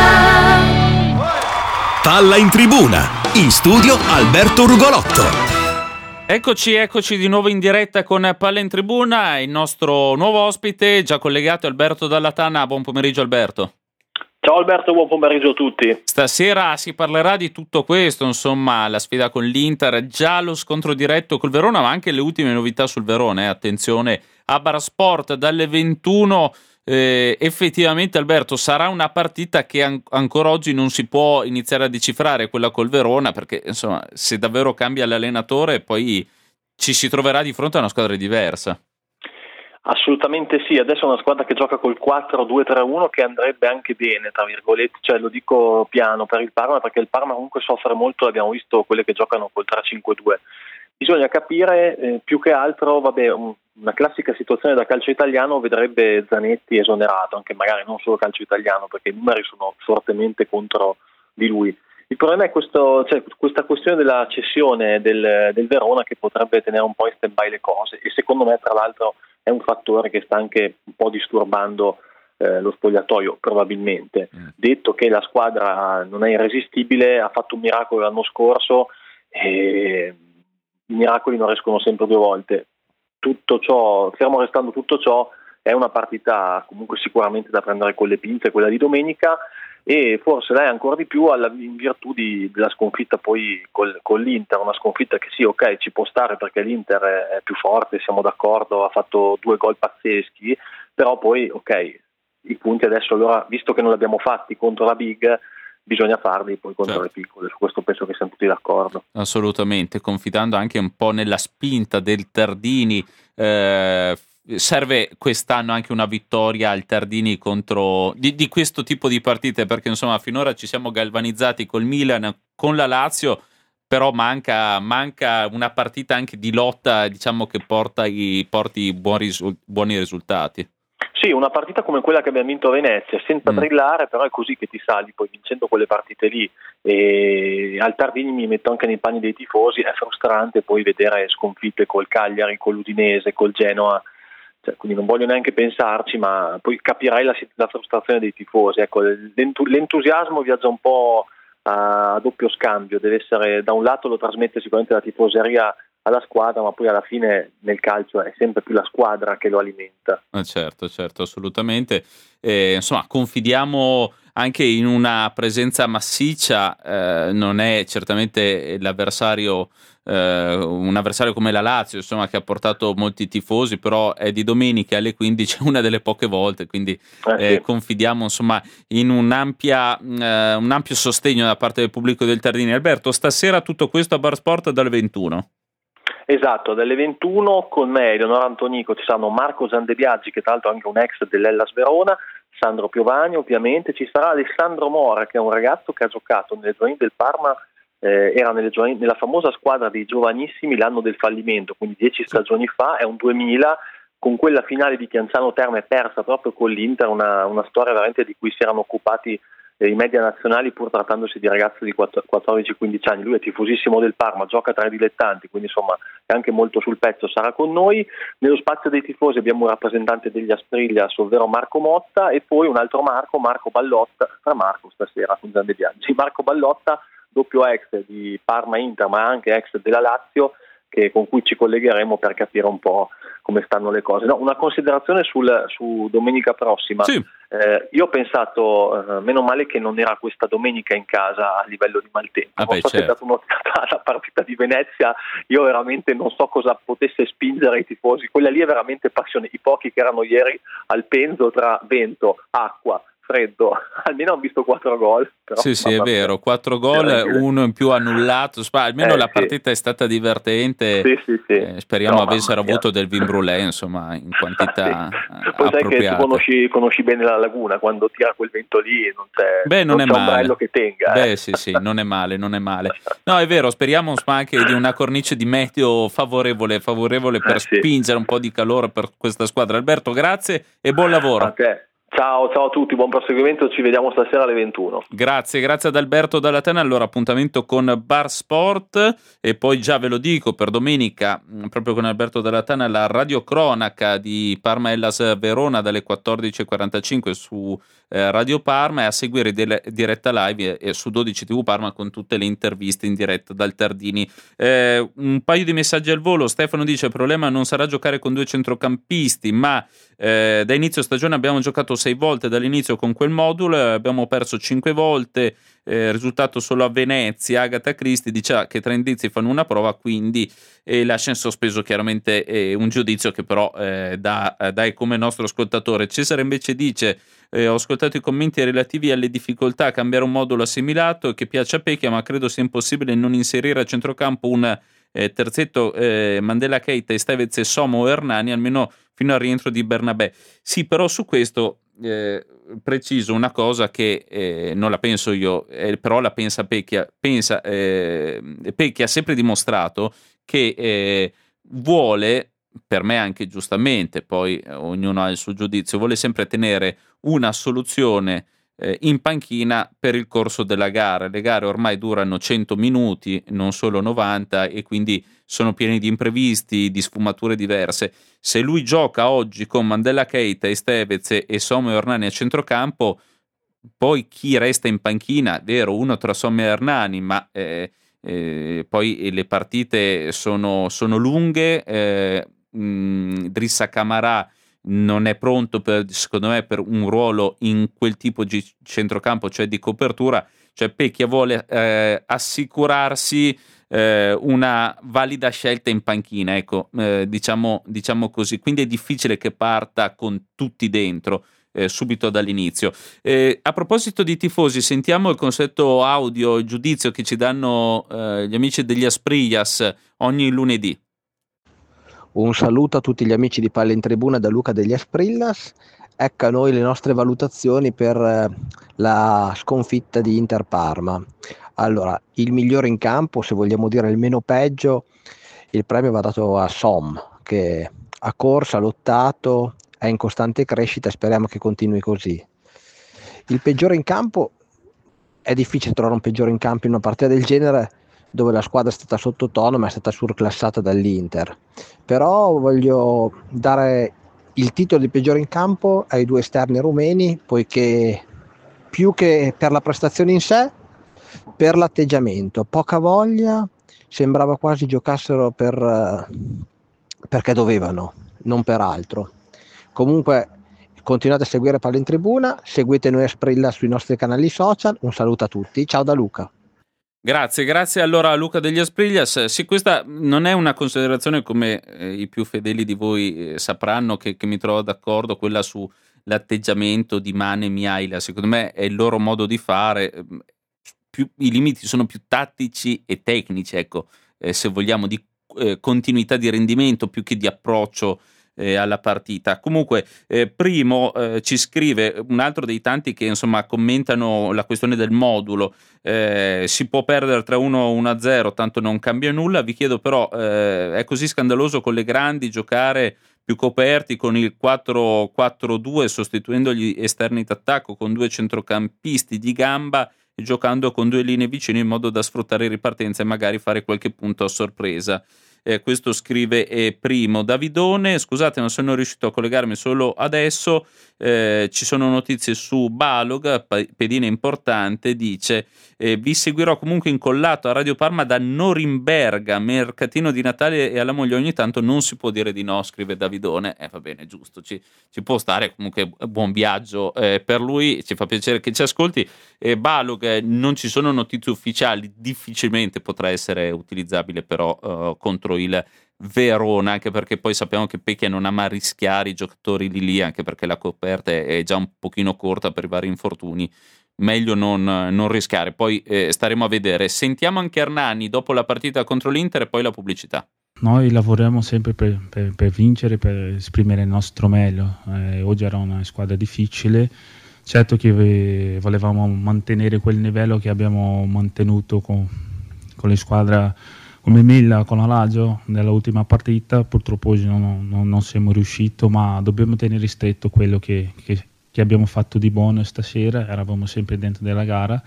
Palla in tribuna. In studio Alberto Rugolotto. Eccoci di nuovo in diretta con Palla in Tribuna, il nostro nuovo ospite già collegato, Alberto Dalla Tana. Buon pomeriggio Alberto. Ciao Alberto, buon pomeriggio a tutti. Stasera si parlerà di tutto questo, insomma, la sfida con l'Inter, già lo scontro diretto col Verona, ma anche le ultime novità sul Verona. Attenzione, a Barasport dalle 21. Effettivamente Alberto, sarà una partita che ancora oggi non si può iniziare a decifrare, quella col Verona, perché insomma se davvero cambia l'allenatore poi ci si troverà di fronte a una squadra diversa. Assolutamente sì, adesso è una squadra che gioca col 4-2-3-1 che andrebbe anche bene, tra virgolette, cioè lo dico piano per il Parma, perché il Parma comunque soffre molto, abbiamo visto quelle che giocano col 3-5-2. Bisogna capire più che altro, una classica situazione da calcio italiano vedrebbe Zanetti esonerato, anche magari non solo calcio italiano, perché i numeri sono fortemente contro di lui. Il problema è questa questione della cessione del Verona che potrebbe tenere un po' in stand-by le cose, e secondo me tra l'altro è un fattore che sta anche un po' disturbando lo spogliatoio, probabilmente. Detto che la squadra non è irresistibile, ha fatto un miracolo l'anno scorso e i miracoli non riescono sempre 2 volte. Tutto ciò, fermo restando tutto ciò, è una partita comunque sicuramente da prendere con le pinze, quella di domenica, e forse lei ancora di più in virtù della sconfitta poi con l'Inter, una sconfitta che sì, ok, ci può stare perché l'Inter è più forte, siamo d'accordo, ha fatto 2 gol pazzeschi, però poi ok, i punti adesso, allora, visto che non li abbiamo fatti contro la Big, bisogna farli poi contro le piccole. Su questo penso che siamo tutti d'accordo. Assolutamente, confidando anche un po' nella spinta del Tardini. Serve quest'anno anche una vittoria al Tardini contro di questo tipo di partite, perché insomma finora ci siamo galvanizzati col Milan, con la Lazio, però manca una partita anche di lotta, diciamo, che porti buoni risultati. Sì, una partita come quella che abbiamo vinto a Venezia, senza brillare, però è così che ti sali poi vincendo quelle partite lì. E al Tardini mi metto anche nei panni dei tifosi, è frustrante poi vedere sconfitte col Cagliari, con l'Udinese, col Genoa, quindi non voglio neanche pensarci, ma poi capirai la frustrazione dei tifosi. Ecco, l'entusiasmo viaggia un po' a doppio scambio, deve essere, da un lato lo trasmette sicuramente la tifoseria alla squadra, ma poi alla fine nel calcio è sempre più la squadra che lo alimenta. Certo, assolutamente. Insomma, confidiamo anche in una presenza massiccia, non è certamente l'avversario, un avversario come la Lazio, insomma, che ha portato molti tifosi, però è di domenica alle 15, una delle poche volte, quindi sì. Confidiamo insomma in un ampio sostegno da parte del pubblico del Tardini. Alberto, stasera tutto questo a Bar Sport dalle 21. Esatto, dalle 21 con me, Eleonora Antonico, ci saranno Marco Zandebiaggi, che tra l'altro è anche un ex dell'Hellas Verona, Sandro Piovani ovviamente, ci sarà Alessandro Mora, che è un ragazzo che ha giocato nelle giovanili del Parma, era nella famosa squadra dei giovanissimi l'anno del fallimento, quindi 10 stagioni fa, è un 2000, con quella finale di Chianzano Terme persa proprio con l'Inter, una storia veramente di cui si erano occupati i media nazionali, pur trattandosi di ragazzo di 14-15 anni. Lui è tifosissimo del Parma, gioca tra i dilettanti, quindi insomma è anche molto sul pezzo, sarà con noi. Nello spazio dei tifosi abbiamo un rappresentante degli Astriglias, ovvero Marco Motta, e poi un altro Marco Ballotta, tra Marco stasera con Zande Biaggi, Marco Ballotta, doppio ex di Parma Inter, ma anche ex della Lazio, con cui ci collegheremo per capire un po' come stanno le cose. No, una considerazione su domenica prossima. Sì. Io ho pensato, meno male che non era questa domenica in casa a livello di maltempo. Non so se è dato un'occhiata alla partita di Venezia, io veramente non so cosa potesse spingere i tifosi. Quella lì è veramente passione. I pochi che erano ieri al Penzo tra vento, acqua, freddo, almeno ho visto 4 gol. Però, sì, è vero, 4 gol, uno in più annullato, almeno la partita è stata divertente. Sì. Speriamo avessero avuto del vin brûlé, insomma, in quantità Poi sai che tu conosci bene la laguna, quando tira quel vento lì non c'è ombrello che tenga. Sì, non è male. No, è vero, speriamo anche di una cornice di meteo favorevole per spingere un po' di calore per questa squadra. Alberto, grazie e buon lavoro. Okay. Ciao a tutti, buon proseguimento, ci vediamo stasera alle 21. Grazie ad Alberto Dalla Tana. Allora, appuntamento con Bar Sport, e poi già ve lo dico, per domenica proprio con Alberto Dalla Tana la radiocronaca di Parma Hellas Verona dalle 14.45 su Radio Parma, e a seguire diretta live su 12 TV Parma con tutte le interviste in diretta dal Tardini. Un paio di messaggi al volo. Stefano dice: il problema non sarà giocare con 2 centrocampisti, ma da inizio stagione abbiamo giocato 6 volte dall'inizio con quel modulo, abbiamo perso 5 volte, risultato solo a Venezia. Agatha Christie dice che 3 indizi fanno una prova, quindi lascia in sospeso chiaramente un giudizio che però dai come nostro ascoltatore. Cesare invece dice: ho ascoltato i commenti relativi alle difficoltà a cambiare un modulo assimilato che piace a Pecchia, ma credo sia impossibile non inserire a centrocampo un terzetto Mandela Keita, Estevez e Somo o Hernani, almeno fino al rientro di Bernabé. Sì, però su questo preciso una cosa che non la penso io, però la pensa Pecchia. Pecchia ha sempre dimostrato che vuole, per me anche giustamente, poi ognuno ha il suo giudizio, vuole sempre tenere una soluzione in panchina per il corso della gara. Le gare ormai durano 100 minuti, non solo 90, e quindi sono pieni di imprevisti, di sfumature diverse. Se lui gioca oggi con Mandela Keita, Estevez e Sommer Hernani a centrocampo, poi chi resta in panchina, vero, uno tra Sommer e Hernani, ma poi le partite sono lunghe. Drissa Camara non è pronto secondo me per un ruolo in quel tipo di centrocampo, cioè di copertura. Cioè Pecchia vuole assicurarsi una valida scelta in panchina, ecco, diciamo così. Quindi è difficile che parta con tutti dentro subito dall'inizio. A proposito di tifosi, sentiamo il consueto audio, il giudizio che ci danno gli amici degli Aspriglias ogni lunedì. Un saluto a tutti gli amici di Palla in Tribuna da Luca degli Aspriglias. Ecco a noi le nostre valutazioni per la sconfitta di Inter Parma. Allora, il migliore in campo, se vogliamo dire il meno peggio, il premio va dato a Som, che ha corso, ha lottato, è in costante crescita e speriamo che continui così. Il peggiore in campo, è difficile trovare un peggiore in campo in una partita del genere, dove la squadra è stata sottotono ma è stata surclassata dall'Inter. Però voglio dare il titolo di peggiore in campo ai due esterni rumeni, poiché più che per la prestazione in sé, per l'atteggiamento, poca voglia, sembrava quasi giocassero perché dovevano, non per altro. Comunque continuate a seguire Palla in Tribuna, seguite noi Asprilla sui nostri canali social. Un saluto a tutti, ciao da Luca. Grazie allora a Luca degli Aspriglias. Sì, questa non è una considerazione, come i più fedeli di voi sapranno, che mi trovo d'accordo, quella sull'atteggiamento di Mane e Miaila. Secondo me è il loro modo di fare. I limiti sono più tattici e tecnici, ecco, se vogliamo, di continuità di rendimento più che di approccio alla partita. Comunque Primo ci scrive, un altro dei tanti che insomma commentano la questione del modulo. Si può perdere 3-1 o 1-0, tanto non cambia nulla. Vi chiedo però, è così scandaloso con le grandi giocare più coperti con il 4-4-2, sostituendo gli esterni d'attacco con due centrocampisti di gamba e giocando con due linee vicine, in modo da sfruttare ripartenza e magari fare qualche punto a sorpresa? Questo scrive Primo. Davidone, scusate, non sono riuscito a collegarmi solo adesso. Ci sono notizie su Balog, pedina importante. Dice: vi seguirò comunque incollato a Radio Parma da Norimberga, mercatino di Natale e alla moglie ogni tanto non si può dire di no, scrive Davidone. Va bene, giusto, ci può stare. Comunque buon viaggio per lui, ci fa piacere che ci ascolti. Balog, non ci sono notizie ufficiali, difficilmente potrà essere utilizzabile però contro il Verona, anche perché poi sappiamo che Pecchia non ama rischiare i giocatori lì, anche perché la coperta è già un pochino corta per i vari infortuni. Meglio non rischiare. Poi staremo a vedere. Sentiamo anche Hernani dopo la partita contro l'Inter e poi la pubblicità. Noi lavoriamo sempre per vincere, per esprimere il nostro meglio. Oggi era una squadra difficile. Certo che volevamo mantenere quel livello che abbiamo mantenuto con le squadre come Milan, con la Lazio nell'ultima partita. Purtroppo oggi non siamo riusciti, ma dobbiamo tenere stretto quello che abbiamo fatto di buono stasera. Eravamo sempre dentro della gara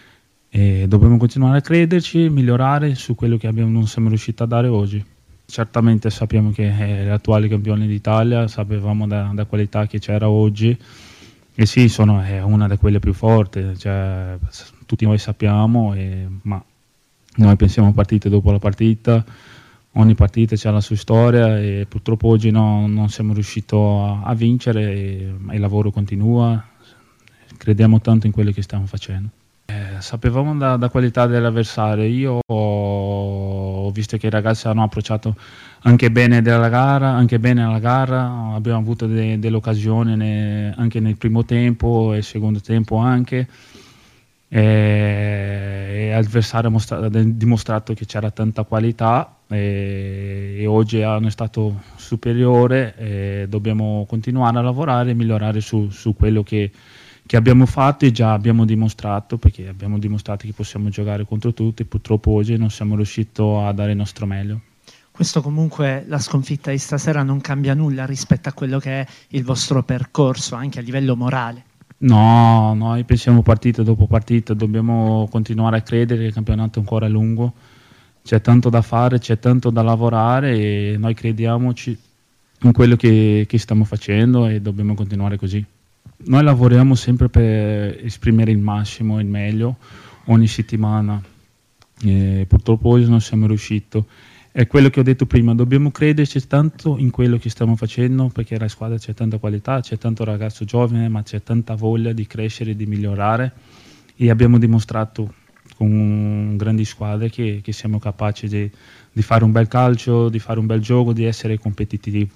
e dobbiamo continuare a crederci, migliorare su quello che non siamo riusciti a dare oggi. Certamente sappiamo che è l'attuale campione d'Italia, sapevamo da qualità che c'era oggi, e sì, è una di quelle più forti, cioè, tutti noi sappiamo, ma noi pensiamo partita dopo la partita. Ogni partita c'ha la sua storia e purtroppo oggi non siamo riusciti a vincere, e il lavoro continua. Crediamo tanto in quello che stiamo facendo. Sapevamo da qualità dell'avversario. Io ho visto che i ragazzi hanno approcciato anche bene alla gara, abbiamo avuto delle occasioni anche nel primo tempo e secondo tempo anche. E l'avversario ha dimostrato che c'era tanta qualità e oggi hanno stato superiore, e dobbiamo continuare a lavorare e migliorare su quello che abbiamo fatto e già abbiamo dimostrato, perché abbiamo dimostrato che possiamo giocare contro tutti. Purtroppo oggi non siamo riusciti a dare il nostro meglio. Questo comunque, la sconfitta di stasera non cambia nulla rispetto a quello che è il vostro percorso anche a livello morale. No, noi pensiamo partita dopo partita, dobbiamo continuare a credere che il campionato ancora è lungo, c'è tanto da fare, c'è tanto da lavorare e noi crediamoci in quello che stiamo facendo e dobbiamo continuare così. Noi lavoriamo sempre per esprimere il massimo, il meglio ogni settimana. Purtroppo oggi non siamo riusciti. È quello che ho detto prima, dobbiamo crederci tanto in quello che stiamo facendo, perché la squadra c'è tanta qualità, c'è tanto ragazzo giovane, ma c'è tanta voglia di crescere, di migliorare e abbiamo dimostrato con grandi squadre che siamo capaci di fare un bel calcio, di fare un bel gioco, di essere competitivi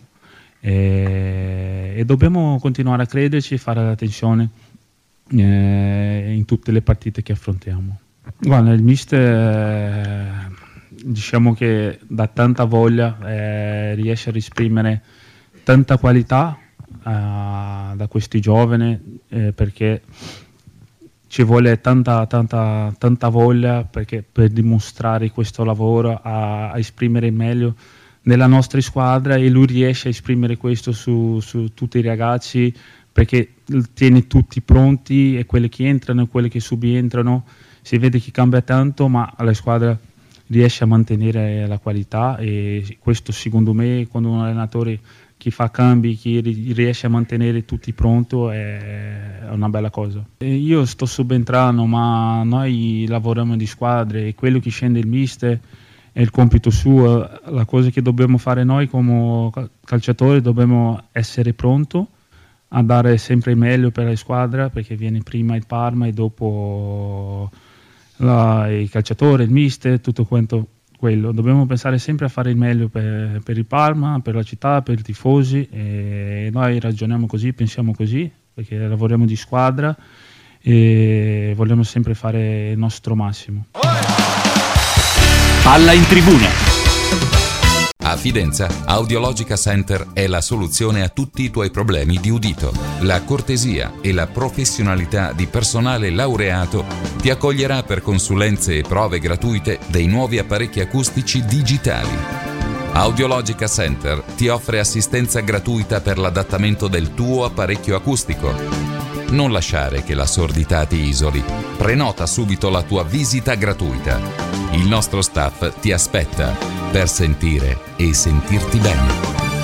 e dobbiamo continuare a crederci e fare attenzione in tutte le partite che affrontiamo. Guarda, il mister diciamo che dà tanta voglia, riesce a esprimere tanta qualità da questi giovani perché ci vuole tanta voglia per dimostrare questo lavoro, a esprimere meglio nella nostra squadra e lui riesce a esprimere questo su tutti i ragazzi perché tiene tutti pronti e quelli che entrano e quelli che subentrano, si vede che cambia tanto ma la squadra riesce a mantenere la qualità e questo secondo me quando un allenatore che fa cambi, che riesce a mantenere tutti pronti è una bella cosa. Io sto subentrando ma noi lavoriamo di squadre e quello che scende il mister è il compito suo, la cosa che dobbiamo fare noi come calciatori dobbiamo essere pronti a dare sempre il meglio per la squadra perché viene prima il Parma e dopo i calciatori, il mister, tutto quanto quello. Dobbiamo pensare sempre a fare il meglio per il Parma, per la città, per i tifosi e noi ragioniamo così, pensiamo così perché lavoriamo di squadra e vogliamo sempre fare il nostro massimo. Palla in tribuna. A Fidenza, Audiologica Center è la soluzione a tutti i tuoi problemi di udito. La cortesia e la professionalità di personale laureato ti accoglierà per consulenze e prove gratuite dei nuovi apparecchi acustici digitali. Audiologica Center ti offre assistenza gratuita per l'adattamento del tuo apparecchio acustico. Non lasciare che la sordità ti isoli. Prenota subito la tua visita gratuita. Il nostro staff ti aspetta per sentire e sentirti bene.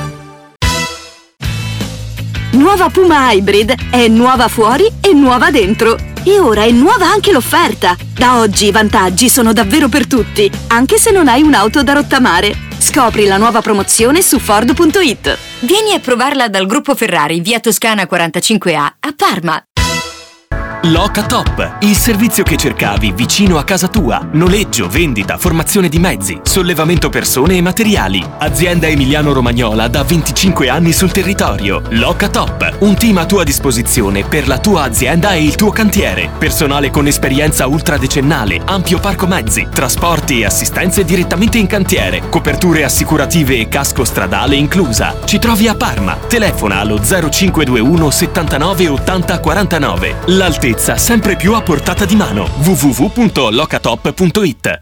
Nuova Puma Hybrid è nuova fuori e nuova dentro. E ora è nuova anche l'offerta. Da oggi i vantaggi sono davvero per tutti, anche se non hai un'auto da rottamare. Scopri la nuova promozione su Ford.it. Vieni a provarla dal gruppo Ferrari, via Toscana 45A a Parma. Loca Top, il servizio che cercavi vicino a casa tua. Noleggio, vendita, formazione di mezzi, sollevamento persone e materiali. Azienda emiliano-romagnola da 25 anni sul territorio. Loca Top, un team a tua disposizione per la tua azienda e il tuo cantiere. Personale con esperienza ultradecennale, ampio parco mezzi, trasporti e assistenze direttamente in cantiere, coperture assicurative e casco stradale inclusa. Ci trovi a Parma. Telefona allo 0521 79 80 49. L'altezza sempre più a portata di mano. www.locatop.it.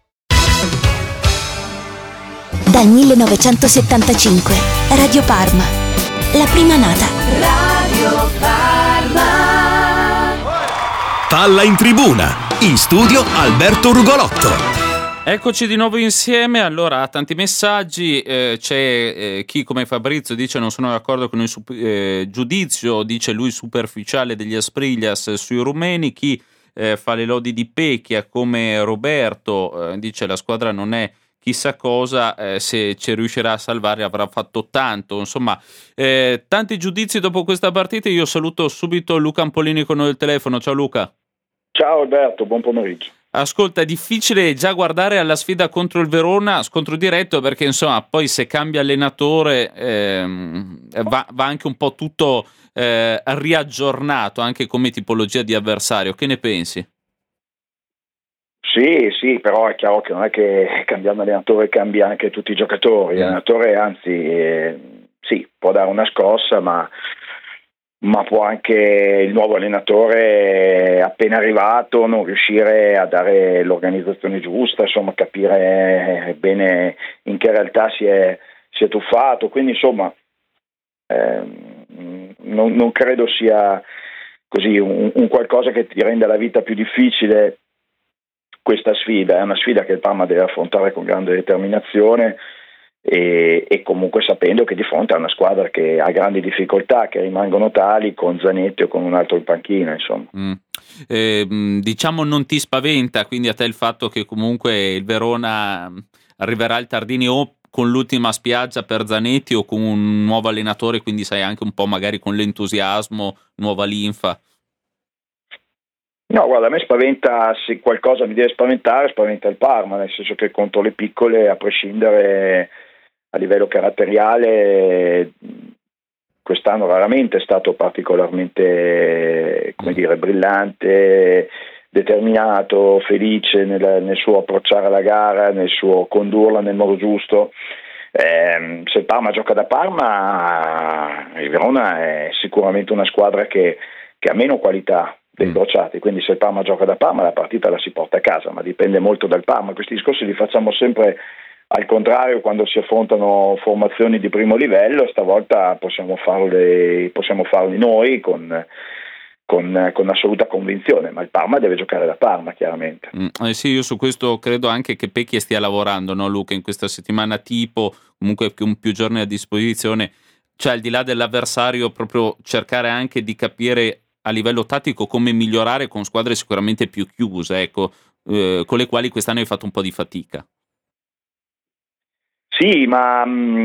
Dal 1975 Radio Parma, la prima nata. Radio Parma. Palla in tribuna. In studio Alberto Rugolotto. Eccoci di nuovo insieme. Allora, tanti messaggi, c'è chi come Fabrizio dice non sono d'accordo con il giudizio, dice lui superficiale degli Aspriglias sui rumeni, chi fa le lodi di Pecchia come Roberto dice la squadra non è chissà cosa, se ci riuscirà a salvare avrà fatto tanto, insomma tanti giudizi dopo questa partita. Io saluto subito Luca Ampolini con noi al telefono. Ciao Luca. Ciao Alberto, buon pomeriggio. Ascolta, è difficile già guardare alla sfida contro il Verona, scontro diretto, perché insomma poi se cambia allenatore va anche un po' tutto riaggiornato, anche come tipologia di avversario. Che ne pensi? Sì, però è chiaro che non è che cambiando allenatore cambia anche tutti i giocatori. L'allenatore anzi sì, può dare una scossa, ma può anche il nuovo allenatore appena arrivato non riuscire a dare l'organizzazione giusta, insomma capire bene in che realtà si è tuffato, quindi insomma non credo sia così un qualcosa che ti renda la vita più difficile. Questa sfida è una sfida che il Parma deve affrontare con grande determinazione e comunque sapendo che di fronte a una squadra che ha grandi difficoltà, che rimangono tali con Zanetti o con un altro in panchina, insomma. Diciamo non ti spaventa quindi a te il fatto che comunque il Verona arriverà il Tardini o con l'ultima spiaggia per Zanetti o con un nuovo allenatore, quindi sai anche un po' magari con l'entusiasmo, nuova linfa? No, guarda, a me spaventa, se qualcosa mi deve spaventare, spaventa il Parma, nel senso che contro le piccole, a prescindere a livello caratteriale, quest'anno raramente è stato particolarmente, come dire, brillante, determinato, felice nel suo approcciare alla gara, nel suo condurla nel modo giusto. Se il Parma gioca da Parma, il Verona è sicuramente una squadra che ha meno qualità dei crociati, quindi se il Parma gioca da Parma la partita la si porta a casa, ma dipende molto dal Parma. Questi discorsi li facciamo sempre al contrario quando si affrontano formazioni di primo livello, stavolta possiamo farli noi con assoluta convinzione, ma il Parma deve giocare da Parma, chiaramente. Sì, io su questo credo anche che Pecchia stia lavorando, no Luca, in questa settimana tipo, comunque con più giorni a disposizione, cioè al di là dell'avversario proprio cercare anche di capire a livello tattico come migliorare con squadre sicuramente più chiuse, ecco, con le quali quest'anno hai fatto un po' di fatica. Sì, ma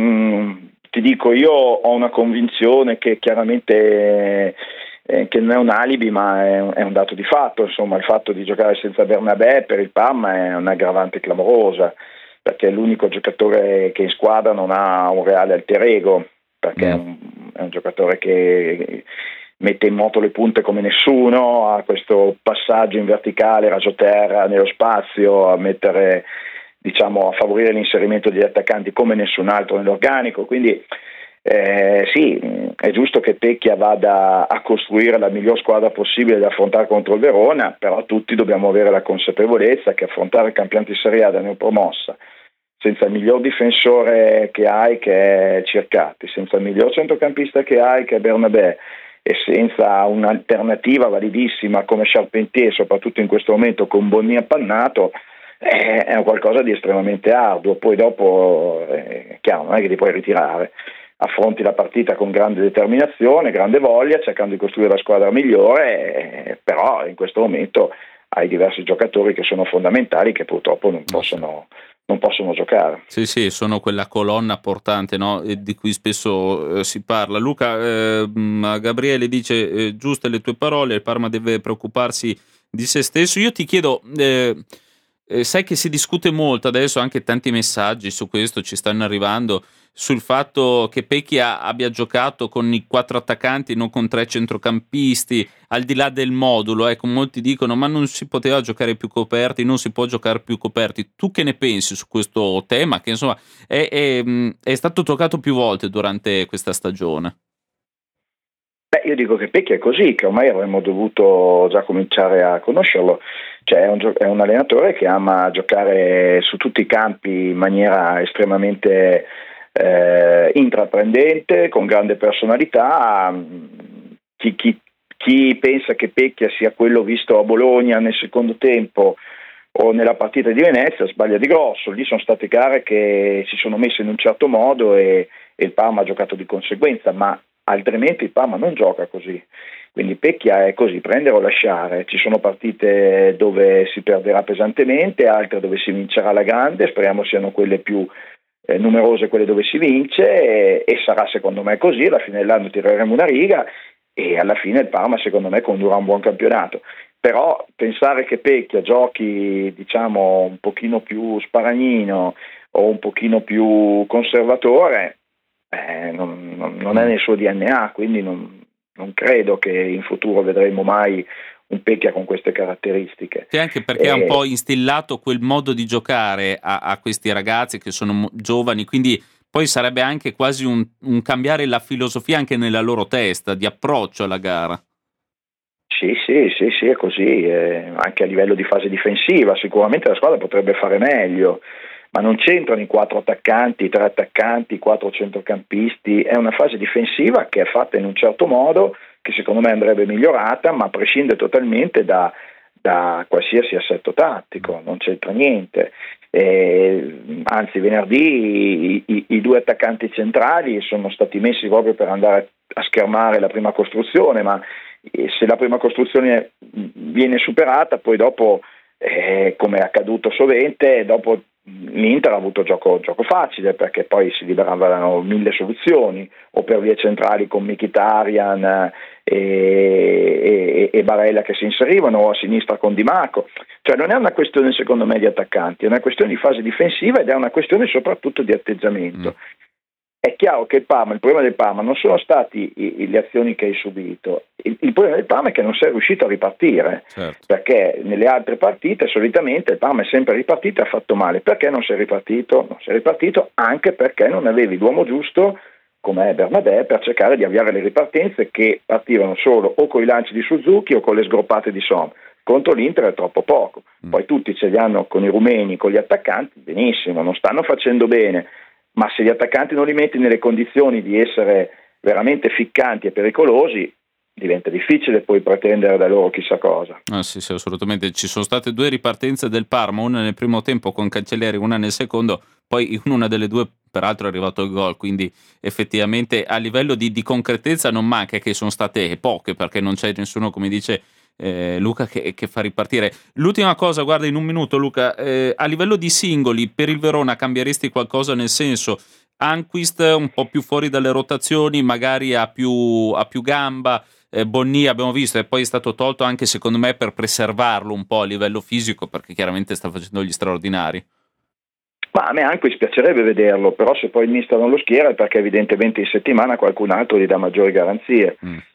ti dico, io ho una convinzione che chiaramente che non è un alibi, ma è un dato di fatto. Insomma, il fatto di giocare senza Bernabé per il Parma è un'aggravante clamorosa, perché è l'unico giocatore che in squadra non ha un reale alter ego, perché è un giocatore che mette in moto le punte come nessuno, ha questo passaggio in verticale, raggioterra nello spazio, a mettere, diciamo, a favorire l'inserimento degli attaccanti come nessun altro nell'organico. Quindi sì, è giusto che Pecchia vada a costruire la miglior squadra possibile da affrontare contro il Verona, però tutti dobbiamo avere la consapevolezza che affrontare il campionato di Serie A da neopromossa senza il miglior difensore che hai, che è Cercati, senza il miglior centrocampista che hai, che è Bernabé, e senza un'alternativa validissima come Charpentier, soprattutto in questo momento con Bonni appannato, è qualcosa di estremamente arduo. Poi dopo è chiaro, non è che ti puoi ritirare, affronti la partita con grande determinazione, grande voglia, cercando di costruire la squadra migliore, però in questo momento hai diversi giocatori che sono fondamentali che purtroppo non possono giocare. Sì, sono quella colonna portante, no? Di cui spesso si parla. Luca, Gabriele dice giuste le tue parole, il Parma deve preoccuparsi di se stesso. Io ti chiedo, sai che si discute molto adesso, anche tanti messaggi su questo ci stanno arrivando, sul fatto che Pecchia abbia giocato con i 4 attaccanti, non con 3 centrocampisti, al di là del modulo. Ecco, molti dicono ma non si poteva giocare più coperti, non si può giocare più coperti. Tu che ne pensi su questo tema, che insomma è stato toccato più volte durante questa stagione? Beh, io dico che Pecchia è così, che ormai avremmo dovuto già cominciare a conoscerlo. Cioè è un allenatore che ama giocare su tutti i campi in maniera estremamente intraprendente, con grande personalità. Chi pensa che Pecchia sia quello visto a Bologna nel secondo tempo o nella partita di Venezia sbaglia di grosso. Lì sono state gare che si sono messe in un certo modo e il Parma ha giocato di conseguenza, ma altrimenti il Parma non gioca così. Quindi Pecchia è così, prendere o lasciare. Ci sono partite dove si perderà pesantemente, altre dove si vincerà alla grande, speriamo siano quelle più numerose, quelle dove si vince, e sarà secondo me così. Alla fine dell'anno tireremo una riga e alla fine il Parma secondo me condurrà un buon campionato. Però pensare che Pecchia giochi, diciamo, un pochino più sparagnino o un pochino più conservatore non è nel suo DNA, quindi non credo che in futuro vedremo mai un Pecchia con queste caratteristiche. Sì, anche perché ha un po' instillato quel modo di giocare a questi ragazzi che sono giovani, quindi poi sarebbe anche quasi un cambiare la filosofia anche nella loro testa, di approccio alla gara. Sì, è così, anche a livello di fase difensiva sicuramente la squadra potrebbe fare meglio, ma non c'entrano i 4 attaccanti, 3 attaccanti, 4 centrocampisti. È una fase difensiva che è fatta in un certo modo, che secondo me andrebbe migliorata, ma prescinde totalmente da qualsiasi assetto tattico, non c'entra niente. Anzi, venerdì i due attaccanti centrali sono stati messi proprio per andare a schermare la prima costruzione, ma se la prima costruzione viene superata, poi dopo, come è accaduto sovente, dopo l'Inter ha avuto gioco facile, perché poi si liberavano 1000 soluzioni, o per vie centrali con Mkhitaryan e Barella che si inserivano, o a sinistra con Di Marco. Cioè non è una questione secondo me di attaccanti, è una questione di fase difensiva ed è una questione soprattutto di atteggiamento. È chiaro che il problema del Parma non sono stati le azioni che hai subito, il problema del Parma è che non sei riuscito a ripartire, perché nelle altre partite solitamente il Parma è sempre ripartito e ha fatto male. Perché non sei ripartito? Non sei ripartito anche perché non avevi l'uomo giusto, come è Bernabé, per cercare di avviare le ripartenze che partivano solo o con i lanci di Suzuki o con le sgroppate di Sommer. Contro l'Inter è troppo poco, poi tutti ce li hanno con i rumeni, con gli attaccanti, benissimo, non stanno facendo bene, ma se gli attaccanti non li metti nelle condizioni di essere veramente ficcanti e pericolosi, diventa difficile poi pretendere da loro chissà cosa. Sì, assolutamente. Ci sono state 2 ripartenze del Parma, una nel primo tempo con Cancelleri, una nel secondo, poi in una delle 2 peraltro è arrivato il gol, quindi effettivamente a livello di concretezza non manca, che sono state poche, perché non c'è nessuno, come dice Luca, che fa ripartire. L'ultima cosa, guarda, in un minuto Luca, a livello di singoli per il Verona cambieresti qualcosa, nel senso Anquist un po' più fuori dalle rotazioni, magari ha più gamba, Bonni abbiamo visto e poi è stato tolto anche secondo me per preservarlo un po' a livello fisico, perché chiaramente sta facendo gli straordinari. Ma a me Anquist piacerebbe vederlo, però se poi il mister non lo schiera è perché evidentemente in settimana qualcun altro gli dà maggiori garanzie.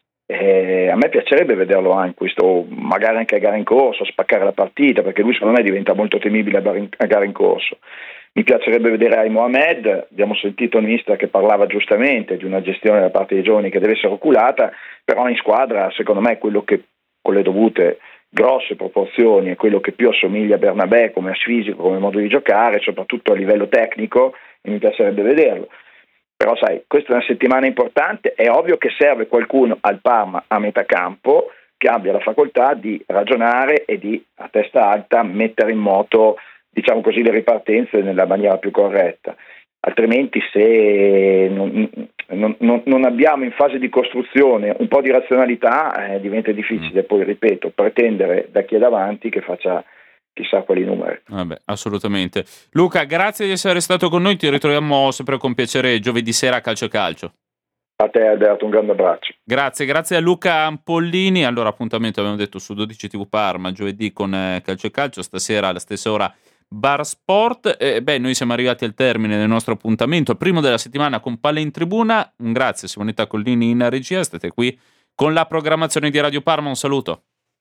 A me piacerebbe vederlo Anquist, o magari anche a gara in corso, a spaccare la partita, perché lui secondo me diventa molto temibile a gara in corso. Mi piacerebbe vedere Ai Mohamed, abbiamo sentito il mister che parlava giustamente di una gestione da parte dei giovani che deve essere oculata, però in squadra secondo me è quello che con le dovute grosse proporzioni è quello che più assomiglia a Bernabé come fisico, come modo di giocare, soprattutto a livello tecnico, e mi piacerebbe vederlo. Però sai, questa è una settimana importante, è ovvio che serve qualcuno al Parma a metà campo che abbia la facoltà di ragionare e di, a testa alta, mettere in moto, diciamo così, le ripartenze nella maniera più corretta. Altrimenti se non abbiamo in fase di costruzione un po' di razionalità, diventa difficile poi, ripeto, pretendere da chi è davanti che faccia chissà quali numeri. Vabbè, assolutamente. Luca, grazie di essere stato con noi, ti ritroviamo sempre con piacere giovedì sera a Calcio Calcio. A te Alberto, un grande abbraccio. Grazie a Luca Ampollini. Allora, appuntamento abbiamo detto su 12 TV Parma giovedì con Calcio Calcio, stasera alla stessa ora Bar Sport. Noi siamo arrivati al termine del nostro appuntamento, il primo della settimana con Palle in Tribuna. Un grazie a Simonetta Collini in regia, state qui con la programmazione di Radio Parma, un saluto.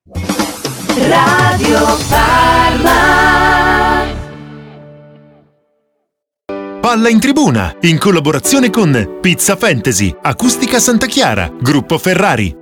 Radio Parma. Palla in Tribuna, in collaborazione con Pizza Fantasy, Acustica Santa Chiara, Gruppo Ferrari,